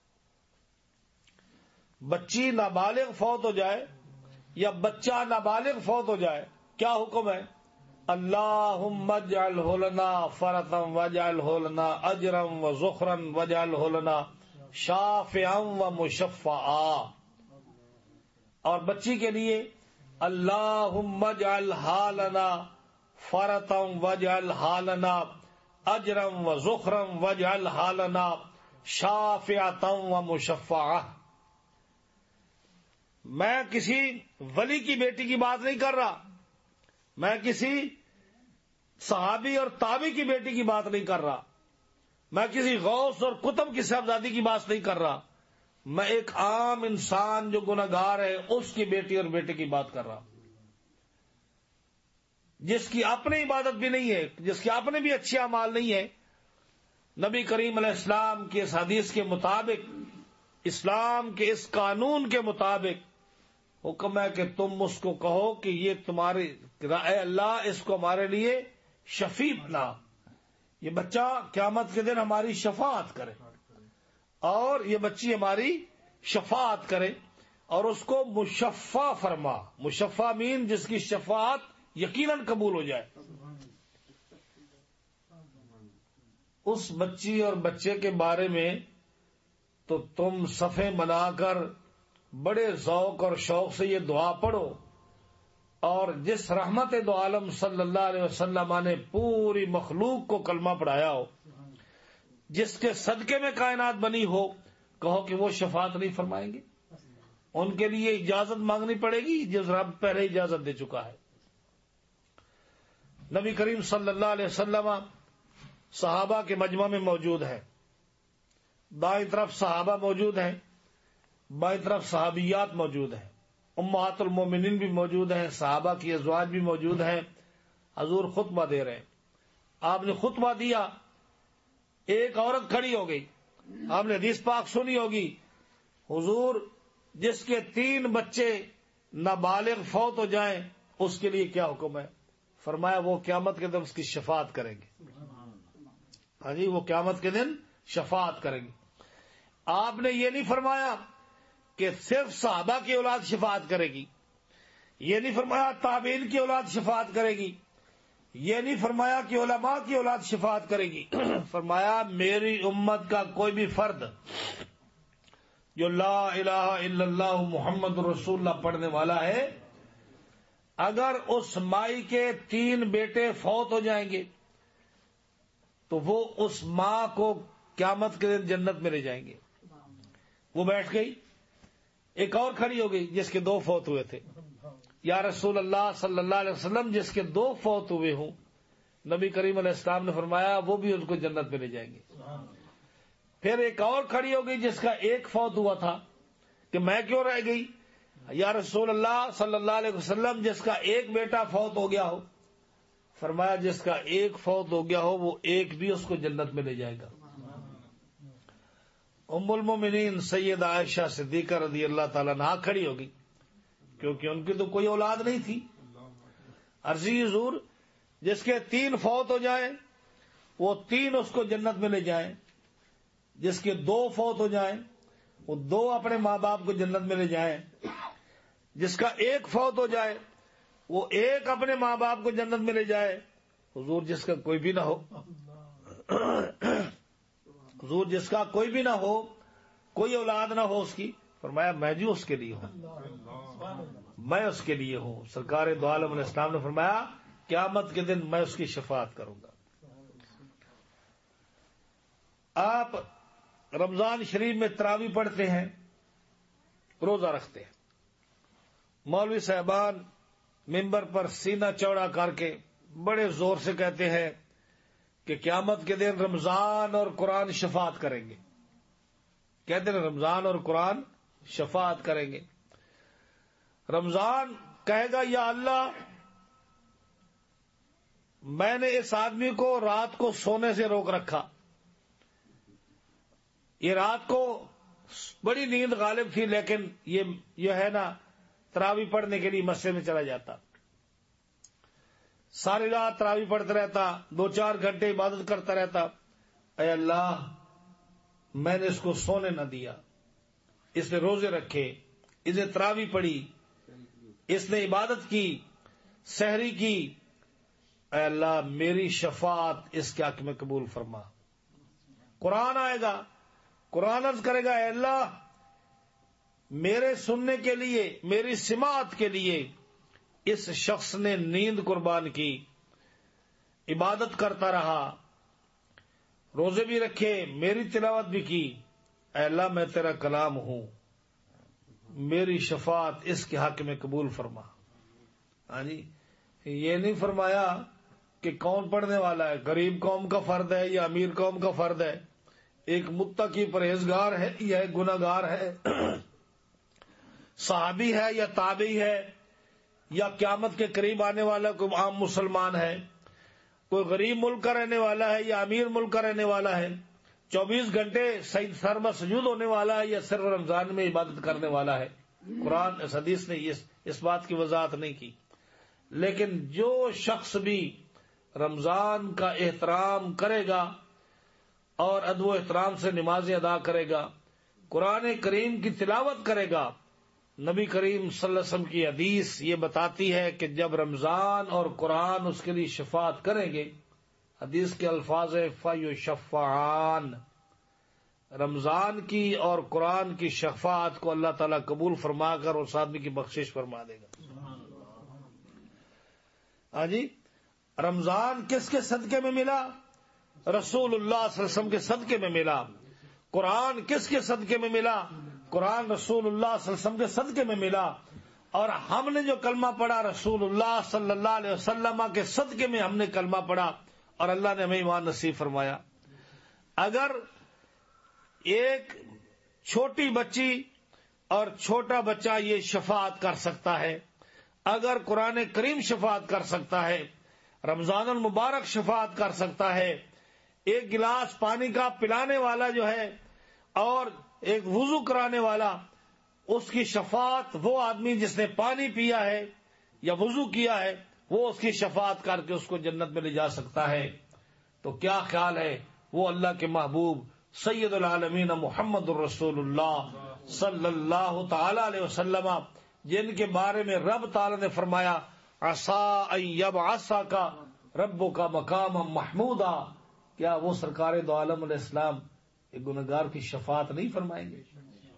بچی نابالغ فوت ہو جائے یا بچہ نابالغ فوت ہو جائے، کیا حکم ہے؟ اللہم اجعلہ لنا فرطا واجعلہ لنا اجرا وذخرا واجعلہ لنا شافعا ومشفعا. اور بچی کے لیے اللہم اجعلہا لنا فرطا واجعلہا لنا اجرا وذخرا واجعلہا لنا شافعا ومشفعا. میں کسی ولی کی بیٹی کی بات نہیں کر رہا، میں کسی صحابی اور تابعی کی بیٹی کی بات نہیں کر رہا، میں کسی غوث اور قطب کی صاحبزادی کی بات نہیں کر رہا، میں ایک عام انسان جو گناہگار ہے اس کی بیٹی اور بیٹے کی بات کر رہا، جس کی اپنی عبادت بھی نہیں ہے، جس کے اپنے بھی اچھے اعمال نہیں ہے. نبی کریم علیہ السلام کی اس حدیث کے مطابق، اسلام کے اس قانون کے مطابق حکم ہے کہ تم اس کو کہو کہ یہ تمہاری، اے اللہ اس کو ہمارے لیے شفیع بنا، یہ بچہ قیامت کے دن ہماری شفاعت کرے، اور یہ بچی ہماری شفاعت کرے، اور اس کو مشفع فرما. مشفع مین جس کی شفاعت یقیناً قبول ہو جائے. اس بچی اور بچے کے بارے میں تو تم صفیں بنا کر بڑے ذوق اور شوق سے یہ دعا پڑھو، اور جس رحمت دو عالم صلی اللہ علیہ وسلم نے پوری مخلوق کو کلمہ پڑھایا ہو، جس کے صدقے میں کائنات بنی ہو، کہو کہ وہ شفاعت نہیں فرمائیں گے. ان کے لیے اجازت مانگنی پڑے گی جس رب پہلے اجازت دے چکا ہے. نبی کریم صلی اللہ علیہ وسلم صحابہ کے مجمع میں موجود ہے، دائیں طرف صحابہ موجود ہیں، بائیں طرف صحابیات موجود ہیں، امہات المومنین بھی موجود ہیں، صحابہ کی ازواج بھی موجود ہیں. حضور خطبہ دے رہے ہیں. آپ نے خطبہ دیا، ایک عورت کھڑی ہو گئی، آپ نے حدیث پاک سنی ہوگی، حضور جس کے تین بچے نابالغ فوت ہو جائیں اس کے لیے کیا حکم ہے؟ فرمایا وہ قیامت کے دن اس کی شفاعت کریں گے. ہاں جی، وہ قیامت کے دن شفاعت کریں گے. آپ نے یہ نہیں فرمایا کہ صرف صحابہ کی اولاد شفاعت کرے گی، یہ نہیں فرمایا تابعین کی اولاد شفاعت کرے گی، یہ نہیں فرمایا کہ علماء کی اولاد شفاعت کرے گی. فرمایا میری امت کا کوئی بھی فرد جو لا الہ الا اللہ محمد رسول اللہ پڑھنے والا ہے، اگر اس مائی کے تین بیٹے فوت ہو جائیں گے تو وہ اس ماں کو قیامت کے دن جنت میں لے جائیں گے. وہ بیٹھ گئی، ایک اور کھڑی ہو گئی جس کے دو فوت ہوئے تھے. یا رسول اللہ صلی اللہ علیہ وسلم جس کے دو فوت ہوئے ہوں، نبی کریم علیہ السلام نے فرمایا وہ بھی ان کو جنت میں لے جائیں گے. پھر ایک اور کھڑی ہو گئی جس کا ایک فوت ہوا تھا کہ میں کیوں رہ گئی. یا رسول اللہ صلی اللہ علیہ وسلم جس کا ایک بیٹا فوت ہو گیا ہو، فرمایا جس کا ایک فوت ہو گیا ہو وہ ایک بھی اس کو جنت میں لے جائے گا. ام المومنین سید عائشہ صدیقہ رضی اللہ تعالیٰ عنہا کھڑی ہوگی، کیونکہ ان کی تو کوئی اولاد نہیں تھی. عرضی حضور جس کے تین فوت ہو جائیں وہ تین اس کو جنت میں لے جائیں، جس کے دو فوت ہو جائیں وہ دو اپنے ماں باپ کو جنت میں لے جائیں، جس کا ایک فوت ہو جائے وہ ایک اپنے ماں باپ کو جنت میں لے جائے. حضور جس کا کوئی بھی نہ ہو حضور جس کا کوئی بھی نہ ہو، کوئی اولاد نہ ہو اس کی، فرمایا میں جو اس کے لیے ہوں، میں اس کے لیے ہوں. سرکار دو عالم علیہ السلام نے فرمایا قیامت کے دن میں اس کی شفاعت کروں گا. آپ رمضان شریف میں تراویح پڑھتے ہیں، روزہ رکھتے ہیں. مولوی صاحبان ممبر پر سینہ چوڑا کر کے بڑے زور سے کہتے ہیں کہ قیامت کے دن رمضان اور قرآن شفاعت کریں گے. کہتے ہیں رمضان اور قرآن شفاعت کریں گے. رمضان کہے گا یا اللہ میں نے اس آدمی کو رات کو سونے سے روک رکھا، یہ رات کو بڑی نیند غالب تھی، لیکن یہ جو ہے نا تراوی پڑھنے کے لیے مسجد میں چلا جاتا، ساری رات تراوی پڑھتا رہتا، دو چار گھنٹے عبادت کرتا رہتا. اے اللہ میں نے اس کو سونے نہ دیا، اس نے روزے رکھے، اس نے تراوی پڑھی، اس نے عبادت کی، سحری کی. اے اللہ میری شفاعت اس کے حق میں قبول فرما. قرآن آئے گا، قرآن عرض کرے گا اے اللہ میرے سننے کے لیے، میری سماعت کے لیے اس شخص نے نیند قربان کی، عبادت کرتا رہا، روزے بھی رکھے، میری تلاوت بھی کی. اے اللہ میں تیرا کلام ہوں، میری شفاعت اس کے حق میں قبول فرما. ہاں جی، یہ نہیں فرمایا کہ کون پڑھنے والا ہے، غریب قوم کا فرد ہے یا امیر قوم کا فرد ہے، ایک متقی پرہیزگار ہے یا ایک گناہگار ہے، صحابی ہے یا تابعی ہے، یا قیامت کے قریب آنے والا کوئی عام مسلمان ہے، کوئی غریب ملک کا رہنے والا ہے یا امیر ملک کا رہنے والا ہے، چوبیس گھنٹے سرما سجود ہونے والا ہے یا صرف رمضان میں عبادت کرنے والا ہے. قرآن اس حدیث نے اس بات کی وضاحت نہیں کی. لیکن جو شخص بھی رمضان کا احترام کرے گا اور ادب و احترام سے نمازیں ادا کرے گا، قرآن کریم کی تلاوت کرے گا، نبی کریم صلی اللہ علیہ وسلم کی حدیث یہ بتاتی ہے کہ جب رمضان اور قرآن اس کے لیے شفاعت کریں گے، حدیث کے الفاظ فیشفعان، رمضان کی اور قرآن کی شفاعت کو اللہ تعالیٰ قبول فرما کر اس آدمی کی بخشش فرما دے گا. ہاں جی، رمضان کس کے صدقے میں ملا؟ رسول اللہ صلی اللہ علیہ وسلم کے صدقے میں ملا. قرآن کس کے صدقے میں ملا؟ قرآن رسول اللہ صلی اللہ علیہ وسلم کے صدقے میں ملا. اور ہم نے جو کلمہ پڑھا رسول اللہ صلی اللہ علیہ وسلم کے صدقے میں ہم نے کلمہ پڑھا اور اللہ نے ہمیں ایمان نصیب فرمایا. اگر ایک چھوٹی بچی اور چھوٹا بچہ یہ شفاعت کر سکتا ہے، اگر قرآن کریم شفاعت کر سکتا ہے، رمضان المبارک شفاعت کر سکتا ہے، ایک گلاس پانی کا پلانے والا جو ہے اور ایک وضو کرانے والا، اس کی شفاعت، وہ آدمی جس نے پانی پیا ہے یا وضو کیا ہے وہ اس کی شفاعت کر کے اس کو جنت میں لے جا سکتا ہے، تو کیا خیال ہے وہ اللہ کے محبوب سید العالمین محمد الرسول اللہ صلی اللہ تعالی علیہ وسلم، جن کے بارے میں رب تعالی نے فرمایا عسا ان یبعثک ربک مقاما محمودا، کیا وہ سرکار دو عالم علیہ السلام ایک گنہگار کی شفاعت نہیں فرمائیں گے؟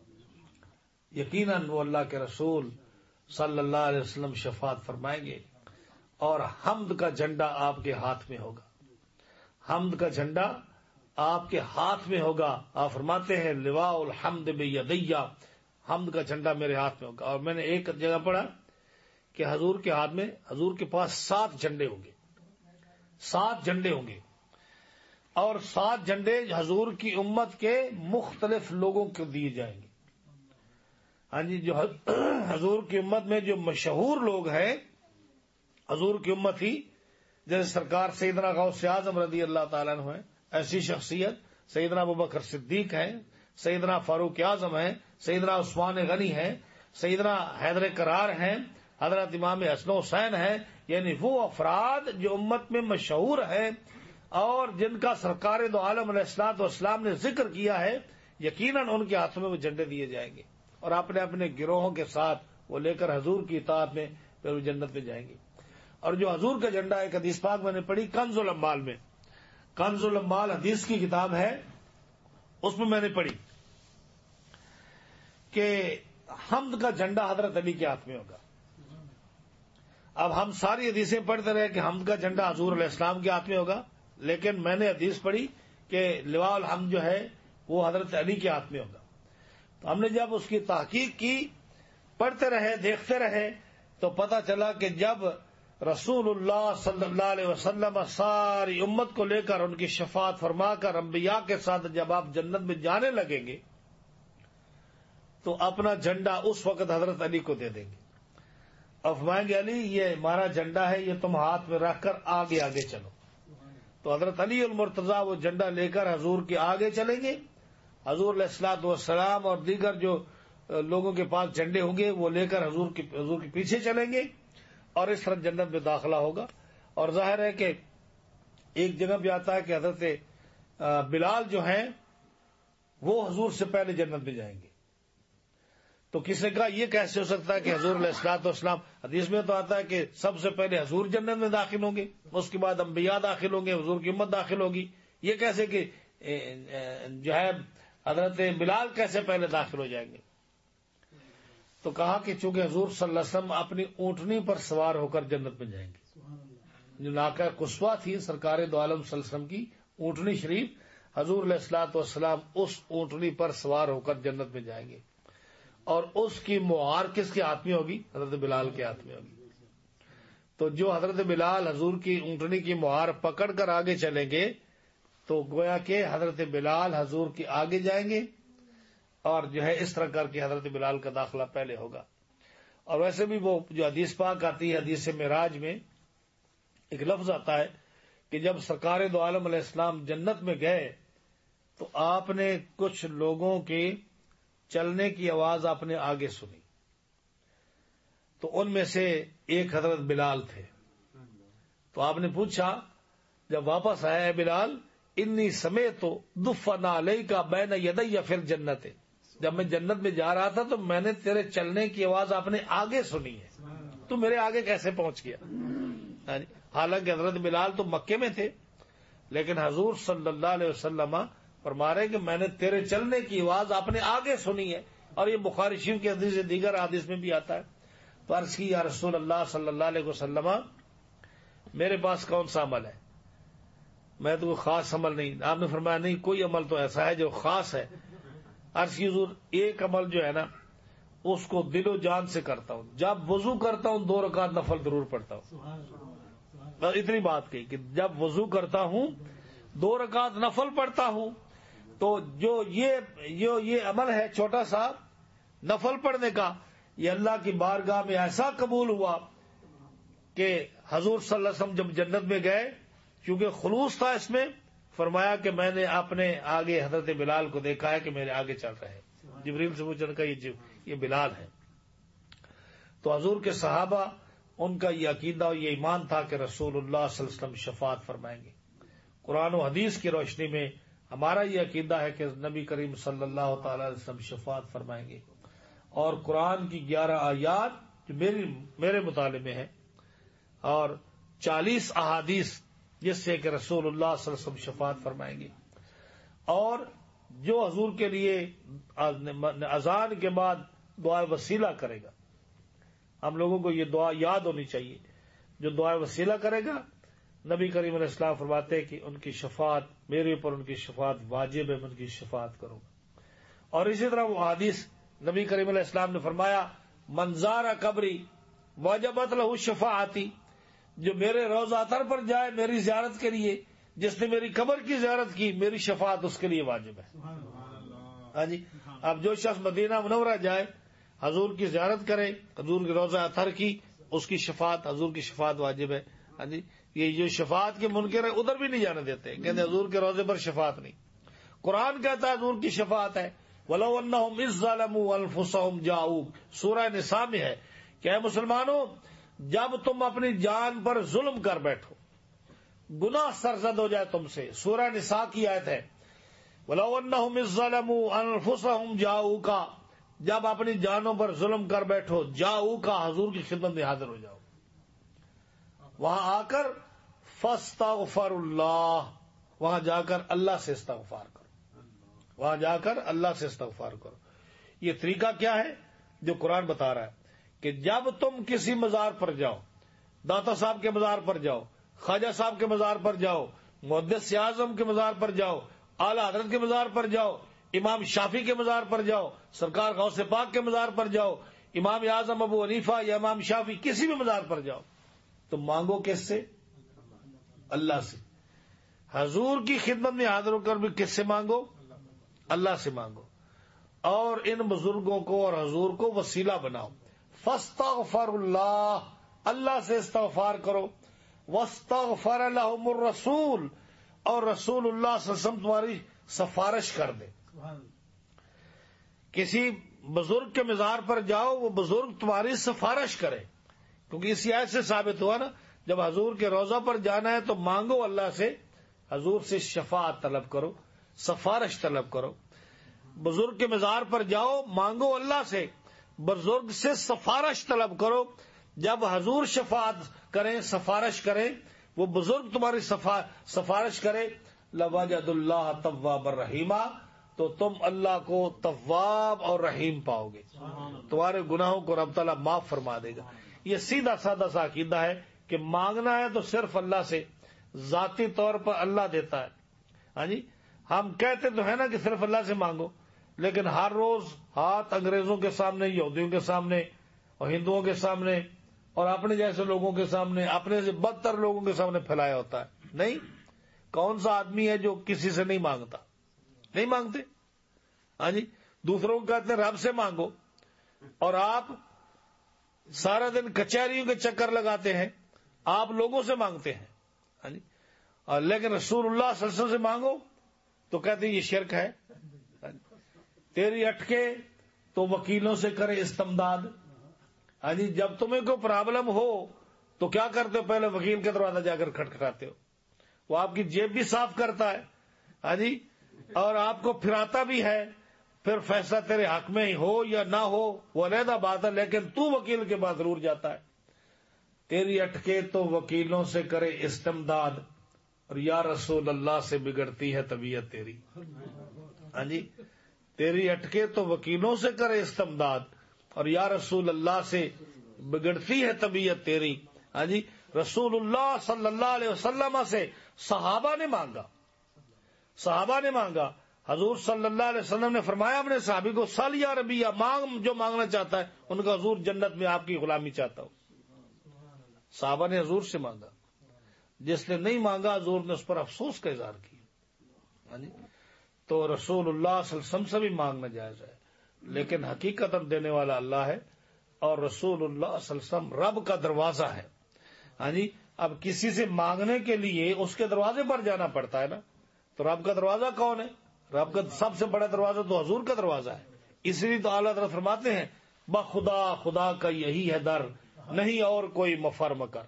یقیناً وہ اللہ کے رسول صلی اللہ علیہ وسلم شفاعت فرمائیں گے. اور حمد کا جھنڈا آپ کے ہاتھ میں ہوگا، حمد کا جھنڈا آپ کے ہاتھ میں ہوگا. آپ فرماتے ہیں لواء الحمد بیدی، حمد کا جھنڈا میرے ہاتھ میں ہوگا. اور میں نے ایک جگہ پڑھا کہ حضور کے ہاتھ میں، حضور کے پاس سات جھنڈے ہوں گے، سات جھنڈے ہوں گے، اور سات جھنڈے حضور کی امت کے مختلف لوگوں کو دیے جائیں گے. ہاں جی، جو حضور کی امت میں جو مشہور لوگ ہیں، حضور کی امت ہی، جیسے سرکار سیدنا غوث اعظم رضی اللہ تعالیٰ عنہ ہیں، ایسی شخصیت سیدنا ابوبکر صدیق ہیں، سیدنا فاروق اعظم ہیں، سیدنا عثمان غنی ہیں، سیدنا حیدر کرار ہیں، حضرت امام حسن حسین ہیں. یعنی وہ افراد جو امت میں مشہور ہیں اور جن کا سرکار دو عالم علیہ الصلوۃ والسلام نے ذکر کیا ہے، یقیناً ان کے ہاتھوں میں وہ جھنڈے دیے جائیں گے اور اپنے اپنے گروہوں کے ساتھ وہ لے کر حضور کی اطاعت میں پھر وہ جنت میں جائیں گے. اور جو حضور کا جھنڈا ایک حدیث پاک میں نے پڑھی کنز الاموال میں، کنز الاموال حدیث کی کتاب ہے، اس میں میں نے پڑھی کہ حمد کا جھنڈا حضرت علی کے ہاتھ میں ہوگا. اب ہم ساری حدیثیں پڑھتے رہے کہ حمد کا جھنڈا حضور علیہ السلام کے ہاتھ میں ہوگا، لیکن میں نے حدیث پڑھی کہ لواء الحمد جو ہے وہ حضرت علی کے ہاتھ میں ہوگا. تو ہم نے جب اس کی تحقیق کی، پڑھتے رہے، دیکھتے رہے، تو پتہ چلا کہ جب رسول اللہ صلی اللہ علیہ وسلم ساری امت کو لے کر ان کی شفاعت فرما کر انبیاء کے ساتھ جب آپ جنت میں جانے لگیں گے تو اپنا جھنڈا اس وقت حضرت علی کو دے دیں گے اور فرمائیں گے علی یہ ہمارا جھنڈا ہے، یہ تم ہاتھ میں رکھ کر آگے آگے چلو. تو حضرت علی المرتضیٰ وہ جھنڈا لے کر حضور کے آگے چلیں گے حضور علیہ الصلوۃ والسلام اور دیگر جو لوگوں کے پاس جھنڈے ہوں گے وہ لے کر حضور کے حضور کے پیچھے چلیں گے اور اس طرح جنت میں داخلہ ہوگا. اور ظاہر ہے کہ ایک جگہ بھی آتا ہے کہ حضرت بلال جو ہیں وہ حضور سے پہلے جنت میں جائیں گے. تو کسی کا یہ کیسے ہو سکتا ہے کہ حضور علیہ الصلوۃ والسلام، حدیث میں تو آتا ہے کہ سب سے پہلے حضور جنت میں داخل ہوں گے، اس کے بعد انبیاء داخل ہوں گے، حضور کی امت داخل ہوگی. یہ کیسے کہ جو ہے حضرت بلال کیسے پہلے داخل ہو جائیں گے؟ تو کہا کہ چونکہ حضور صلی اللہ علیہ وسلم اپنی اونٹنی پر سوار ہو کر جنت میں جائیں گے. جو ناقہ قصوہ تھی سرکار دو عالم صلی اللہ علیہ وسلم کی اونٹنی شریف، حضور علیہ الصلوۃ والسلام اس اونٹنی پر سوار ہو کر جنت میں جائیں گے. اور اس کی مہار کس کے ہاتھ میں ہوگی؟ حضرت بلال کے ہاتھ میں ہوگی. تو جو حضرت بلال حضور کی اونٹنی کی مہار پکڑ کر آگے چلیں گے تو گویا کہ حضرت بلال حضور کے آگے جائیں گے اور جو ہے اس طرح کر کے حضرت بلال کا داخلہ پہلے ہوگا. اور ویسے بھی وہ جو حدیث پاک آتی ہے، حدیث معراج میں ایک لفظ آتا ہے کہ جب سرکار دو عالم علیہ السلام جنت میں گئے تو آپ نے کچھ لوگوں کے چلنے کی آواز آپ نے آگے سنی. تو ان میں سے ایک حضرت بلال تھے. تو آپ نے پوچھا جب واپس آیا ہے بلال، انی سمیت دفنا علیکا بین یدی فی الجنت، جب میں جنت میں جا رہا تھا تو میں نے تیرے چلنے کی آواز آپ نے آگے سنی ہے، تو میرے آگے کیسے پہنچ گیا؟ حالانکہ حضرت بلال تو مکے میں تھے، لیکن حضور صلی اللہ علیہ وسلم فرما رہے کہ میں نے تیرے چلنے کی آواز آپ نے آگے سنی ہے. اور یہ بخاری شریف کی حدیث دیگر حدیث میں بھی آتا ہے. تو عرض کی یا رسول اللہ صلی اللہ علیہ وسلم میرے پاس کون سا عمل ہے؟ میں تو کوئی خاص عمل نہیں. آپ نے فرمایا نہیں، کوئی عمل تو ایسا ہے جو خاص ہے. عرض کی حضور ایک عمل جو ہے نا اس کو دل و جان سے کرتا ہوں، جب وضو کرتا ہوں دو رکعت نفل ضرور پڑھتا ہوں. اتنی بات کہی کہ جب وضو کرتا ہوں دو رکعت نفل پڑھتا ہوں. تو جو یہ جو یہ عمل ہے چھوٹا سا نفل پڑھنے کا، یہ اللہ کی بارگاہ میں ایسا قبول ہوا کہ حضور صلی اللہ علیہ وسلم جب جنت میں گئے، کیونکہ خلوص تھا اس میں، فرمایا کہ میں نے اپنے آگے حضرت بلال کو دیکھا ہے کہ میرے آگے چل رہے ہیں. جبریل سے پوچھنے کا یہ یہ بلال ہے. تو حضور کے صحابہ ان کا یہ عقیدہ اور یہ ایمان تھا کہ رسول اللہ صلی اللہ علیہ وسلم شفاعت فرمائیں گے. قرآن و حدیث کی روشنی میں ہمارا یہ عقیدہ ہے کہ نبی کریم صلی اللہ تعالی علیہ وسلم شفاعت فرمائیں گے. اور قرآن کی گیارہ آیات جو میری میرے مطالعے میں ہے اور چالیس احادیث جس سے کہ رسول اللہ صلی اللہ علیہ وسلم شفاعت فرمائیں گے. اور جو حضور کے لیے اذان کے بعد دعا وسیلہ کرے گا، ہم لوگوں کو یہ دعا یاد ہونی چاہیے، جو دعا وسیلہ کرے گا نبی کریم علیہ السلام فرماتے ہیں کہ ان کی شفاعت میرے اوپر، ان کی شفاعت واجب ہے، میں ان کی شفاعت کروں گا. اور اسی طرح وہ حدیث نبی کریم علیہ السلام نے فرمایا من زار قبری وجبت لہ شفاعتی، جو میرے روضہ اطہر پر جائے میری زیارت کے لیے، جس نے میری قبر کی زیارت کی میری شفاعت اس کے لیے واجب ہے. ہاں جی، اب جو شخص مدینہ منورہ جائے حضور کی زیارت کرے، حضور کے روضہ اطہر کی، اس کی شفاعت، حضور کی شفاعت واجب ہے. ہاں جی، یہ جو شفاعت کے منکر ہیں ادھر بھی نہیں جانے دیتے، کہتے حضور کے روضے پر شفاعت نہیں. قرآن کہتا ہے حضور کی شفاعت ہے. وَلَوْ أَنَّهُمْ إِذ ظَّلَمُوا أَنفُسَهُمْ جَاءُوكَ، سورہ نساء میں ہے کہ اے مسلمانوں جب تم اپنی جان پر ظلم کر بیٹھو، گناہ سرزد ہو جائے تم سے. سورہ نساء کی آیت ہے وَلَوْ أَنَّهُمْ إِذ ظَّلَمُوا أَنفُسَهُمْ جَاءُوكَ، جب اپنی جانوں پر ظلم کر بیٹھو، جاؤکا حضور کی خدمت میں حاضر ہو جاؤ، وہاں آ کر فاستغفر اللہ، وہاں جا کر اللہ سے استغفار کرو، وہاں جا کر اللہ سے استغفار کرو. یہ طریقہ کیا ہے جو قرآن بتا رہا ہے کہ جب تم کسی مزار پر جاؤ، داتا صاحب کے مزار پر جاؤ، خواجہ صاحب کے مزار پر جاؤ، محدث اعظم کے مزار پر جاؤ، اعلی حضرت کے مزار پر جاؤ، امام شافعی کے مزار پر جاؤ، سرکار غوث پاک کے مزار پر جاؤ، امام اعظم ابو حنیفہ یا امام شافعی کسی بھی مزار پر جاؤ، تو مانگو کس سے؟ اللہ سے. حضور کی خدمت میں حاضر ہو کر بھی کس سے مانگو؟ اللہ سے مانگو. اور ان بزرگوں کو اور حضور کو وسیلہ بناؤ. فاستغفر اللہ، اللہ سے استغفار کرو. واستغفر لهم الرسول، اور رسول اللہ صلی اللہ علیہ وسلم تمہاری سفارش کر دے. کسی بزرگ کے مزار پر جاؤ، وہ بزرگ تمہاری سفارش کرے، کیونکہ اسی آیت سے ثابت ہوا نا، جب حضور کے روضہ پر جانا ہے تو مانگو اللہ سے، حضور سے شفاعت طلب کرو، سفارش طلب کرو۔ بزرگ کے مزار پر جاؤ، مانگو اللہ سے، بزرگ سے سفارش طلب کرو۔ جب حضور شفاعت کریں، سفارش کریں، وہ بزرگ تمہاری سفارش کرے، لوجد اللہ تواب الرحیمہ، تو تم اللہ کو تواب اور رحیم پاؤ گے، تمہارے گناہوں کو رب تعالیٰ معاف فرما دے گا۔ یہ سیدھا سادہ سا عقیدہ ہے کہ مانگنا ہے تو صرف اللہ سے، ذاتی طور پر اللہ دیتا ہے۔ ہاں جی، ہم کہتے تو ہے نا کہ صرف اللہ سے مانگو، لیکن ہر روز ہاتھ انگریزوں کے سامنے، یہودیوں کے سامنے اور ہندوؤں کے سامنے اور اپنے جیسے لوگوں کے سامنے، اپنے سے بدتر لوگوں کے سامنے پھیلایا ہوتا ہے۔ نہیں، کون سا آدمی ہے جو کسی سے نہیں مانگتا؟ نہیں مانگتے۔ ہاں جی، دوسروں کو کہتے ہیں رب سے مانگو، اور آپ سارا دن کچہریوں کے چکر لگاتے ہیں، آپ لوگوں سے مانگتے ہیں۔ ہاں جی، اور لیکن رسول اللہ صلی اللہ علیہ وسلم سے مانگو تو کہتے ہیں یہ شرک ہے۔ تیری اٹکے تو وکیلوں سے کرے استمداد۔ ہاں جی، جب تمہیں کوئی پرابلم ہو تو کیا کرتے ہو؟ پہلے وکیل کے دروازہ جا کر کھٹکھٹاتے ہو، وہ آپ کی جیب بھی صاف کرتا ہے، ہاں جی، اور آپ کو پھراتا بھی ہے، پھر فیصلہ تیرے حق میں ہی ہو یا نہ ہو وہ علیحدہ بات ہے، لیکن تو وکیل کے پاس ضرور جاتا ہے۔ تیری اٹکے تو وکیلوں سے کرے استمداد، اور یا رسول اللہ سے بگڑتی ہے طبیعت تیری۔ ہاں جی، تیری اٹکے تو وکیلوں سے کرے استمداد، اور یا رسول اللہ سے بگڑتی ہے طبیعت تیری۔ ہاں جی، رسول اللہ صلی اللہ علیہ وسلم سے صحابہ نے مانگا، صحابہ نے مانگا۔ حضور صلی اللہ علیہ وسلم نے فرمایا اپنے صحابی کو، سل یا ربیہ، مانگ جو مانگنا چاہتا ہے، ان کا حضور جنت میں آپ کی غلامی چاہتا ہوں۔ صحابہ نے حضور سے مانگا، جس نے نہیں مانگا حضور نے اس پر افسوس کا اظہار کیا۔ تو رسول اللہ صلی اللہ علیہ وسلم سے بھی مانگنا جائز ہے، لیکن حقیقت دینے والا اللہ ہے، اور رسول اللہ صلی اللہ علیہ وسلم رب کا دروازہ ہے۔ ہاں جی، اب کسی سے مانگنے کے لیے اس کے دروازے پر جانا پڑتا ہے نا، تو رب کا دروازہ کون ہے؟ رب کا سب سے بڑا دروازہ تو حضور کا دروازہ ہے۔ اس لیے تو اعلیٰ حضرت فرماتے ہیں، بخدا خدا کا یہی ہے در، نہیں اور کوئی مفر مکر۔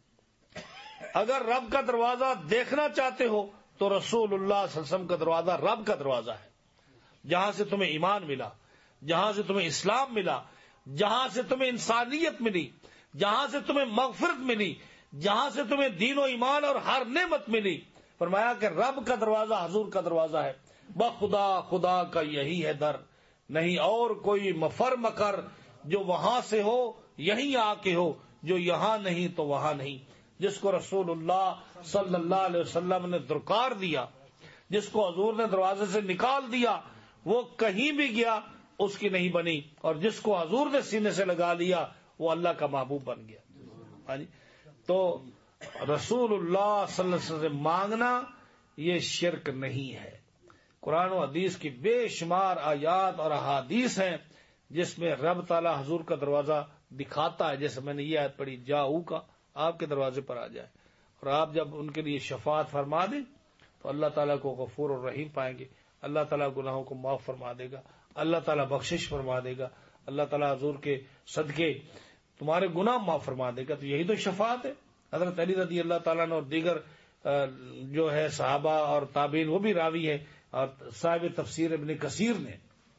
اگر رب کا دروازہ دیکھنا چاہتے ہو تو رسول اللہ صلی اللہ علیہ وسلم کا دروازہ رب کا دروازہ ہے، جہاں سے تمہیں ایمان ملا، جہاں سے تمہیں اسلام ملا، جہاں سے تمہیں انسانیت ملی، جہاں سے تمہیں مغفرت ملی، جہاں سے تمہیں دین و ایمان اور ہر نعمت ملی۔ فرمایا کہ رب کا دروازہ حضور کا دروازہ ہے، بخدا خدا کا یہی ہے در، نہیں اور کوئی مفر مکر، جو وہاں سے ہو یہیں آ کے ہو، جو یہاں نہیں تو وہاں نہیں۔ جس کو رسول اللہ صلی اللہ علیہ وسلم نے درکار دیا، جس کو حضور نے دروازے سے نکال دیا، وہ کہیں بھی گیا اس کی نہیں بنی، اور جس کو حضور نے سینے سے لگا لیا وہ اللہ کا محبوب بن گیا۔ ہاں جی، تو رسول اللہ صلی اللہ علیہ وسلم مانگنا یہ شرک نہیں ہے۔ قرآن و حدیث کی بے شمار آیات اور احادیث ہیں جس میں رب تعالی حضور کا دروازہ دکھاتا ہے، جیسے میں نے یہ آیت پڑھی، جاؤ کا، آپ کے دروازے پر آ جائے، اور آپ جب ان کے لیے شفاعت فرما دیں تو اللہ تعالیٰ کو غفور الرحیم پائیں گے، اللہ تعالیٰ گناہوں کو معاف فرما دے گا، اللہ تعالیٰ بخشش فرما دے گا، اللہ تعالیٰ حضور کے صدقے تمہارے گناہ معاف فرما دے گا۔ تو یہی تو شفاعت ہے۔ حضرت علی رضی اللہ تعالیٰ نے اور دیگر جو ہے صحابہ اور تابعین، وہ بھی راوی ہے، اور صاحب تفسیر ابن کثیر نے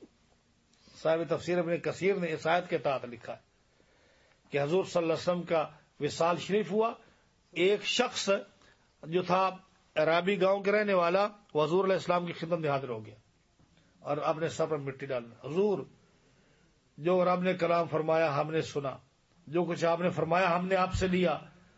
صاحب تفسیر ابن کثیر نے اس آیت کے تحت لکھا ہے کہ حضور صلی اللہ علیہ وسلم کا وصال شریف ہوا، ایک شخص جو تھا عرابی گاؤں کے رہنے والا، وہ حضور علیہ السلام کی خدمت میں حاضر ہو گیا اور اپنے سر پر مٹی ڈالنا، حضور جو رب نے کلام فرمایا ہم نے سنا، جو کچھ آپ نے فرمایا ہم نے آپ سے لیا،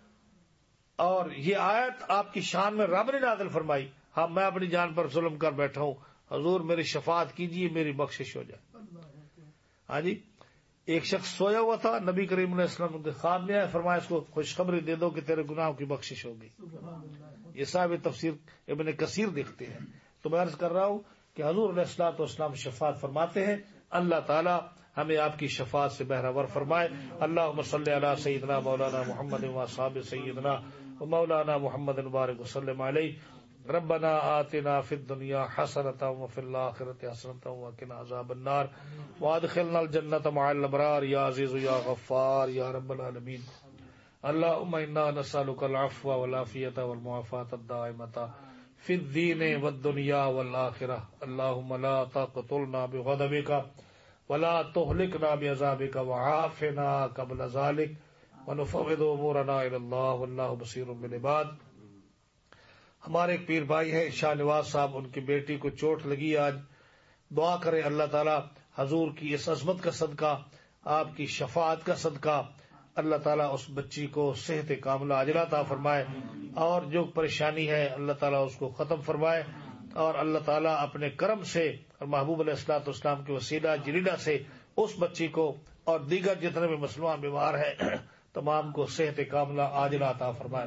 اور یہ آیت آپ کی شان میں رب نے نازل فرمائی، ہاں میں اپنی جان پر ظلم کر بیٹھا ہوں، حضور میری شفاعت کیجیے، میری بخشش ہو جائے۔ ہاں جی، ایک شخص سویا ہوا تھا، نبی کریم علیہ السلام کے خواب میں آیا، فرمایا اس کو خوشخبری دے دو کہ تیرے گناہوں کی بخشش ہو گئی۔ یہ صاحب تفسیر ابن کثیر دیکھتے ہیں۔ تو میں عرض کر رہا ہوں کہ حضور علیہ الصلوۃ والسلام شفاعت فرماتے ہیں، اللہ تعالیٰ ہمیں آپ کی شفاعت سے بہرہ فرمائے۔ اللہم صلی علی سیدنا مولانا محمد و اصحاب سیدنا و مولانا محمد مبارک وسلم علیہ۔ ربنا آتنا فی الدنیا حسنۃ وفی الآخرۃ حسنۃ وقنا عذاب النار وادخلنا الجنۃ مع الابرار یا عزیز یا غفار یا رب العالمین. اللهم انا نسألك العفو والعافیۃ والمعافاۃ الدائمۃ فی الدین والدنیا والآخرہ. اللهم لا تقتلنا بغضبك ولا تهلكنا بعذابك وعافنا قبل ذلك ونفوض امورنا الى الله والله بصیر بالعباد. ہمارے ایک پیر بھائی ہیں شاہ نواز صاحب، ان کی بیٹی کو چوٹ لگی آج. دعا کریں اللہ تعالی حضور کی اس عظمت کا صدقہ، آپ کی شفاعت کا صدقہ، اللہ تعالیٰ اس بچی کو صحت کاملہ عاجلہ عطا فرمائے، اور جو پریشانی ہے اللہ تعالیٰ اس کو ختم فرمائے، اور اللہ تعالیٰ اپنے کرم سے اور محبوب علیہ الصلوۃ والسلام کے وسیلہ جلیلہ سے اس بچی کو اور دیگر جتنے بھی مسلمان بیمار ہیں تمام کو صحت کاملہ عاجلہ عطا فرمائے.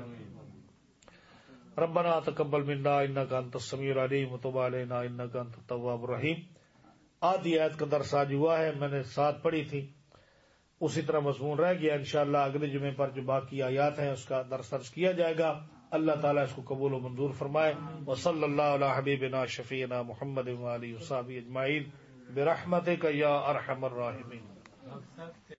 ربنا تقبل منا انك انت السميع العليم وتب علينا انك انت التواب الرحيم. آدھی آیت کا درس آج ہوا ہے، میں نے ساتھ پڑھی تھی، اسی طرح مضمون رہ گیا. انشاءاللہ اگلے جمعے پر جو باقی آیات ہیں اس کا درس درس کیا جائے گا. اللہ تعالیٰ اس کو قبول و منظور فرمائے. وصلی اللہ علی حبیبنا شفیعنا محمد وآلہ وصحبہ اجمعین برحمتک یا ارحم الراحمین.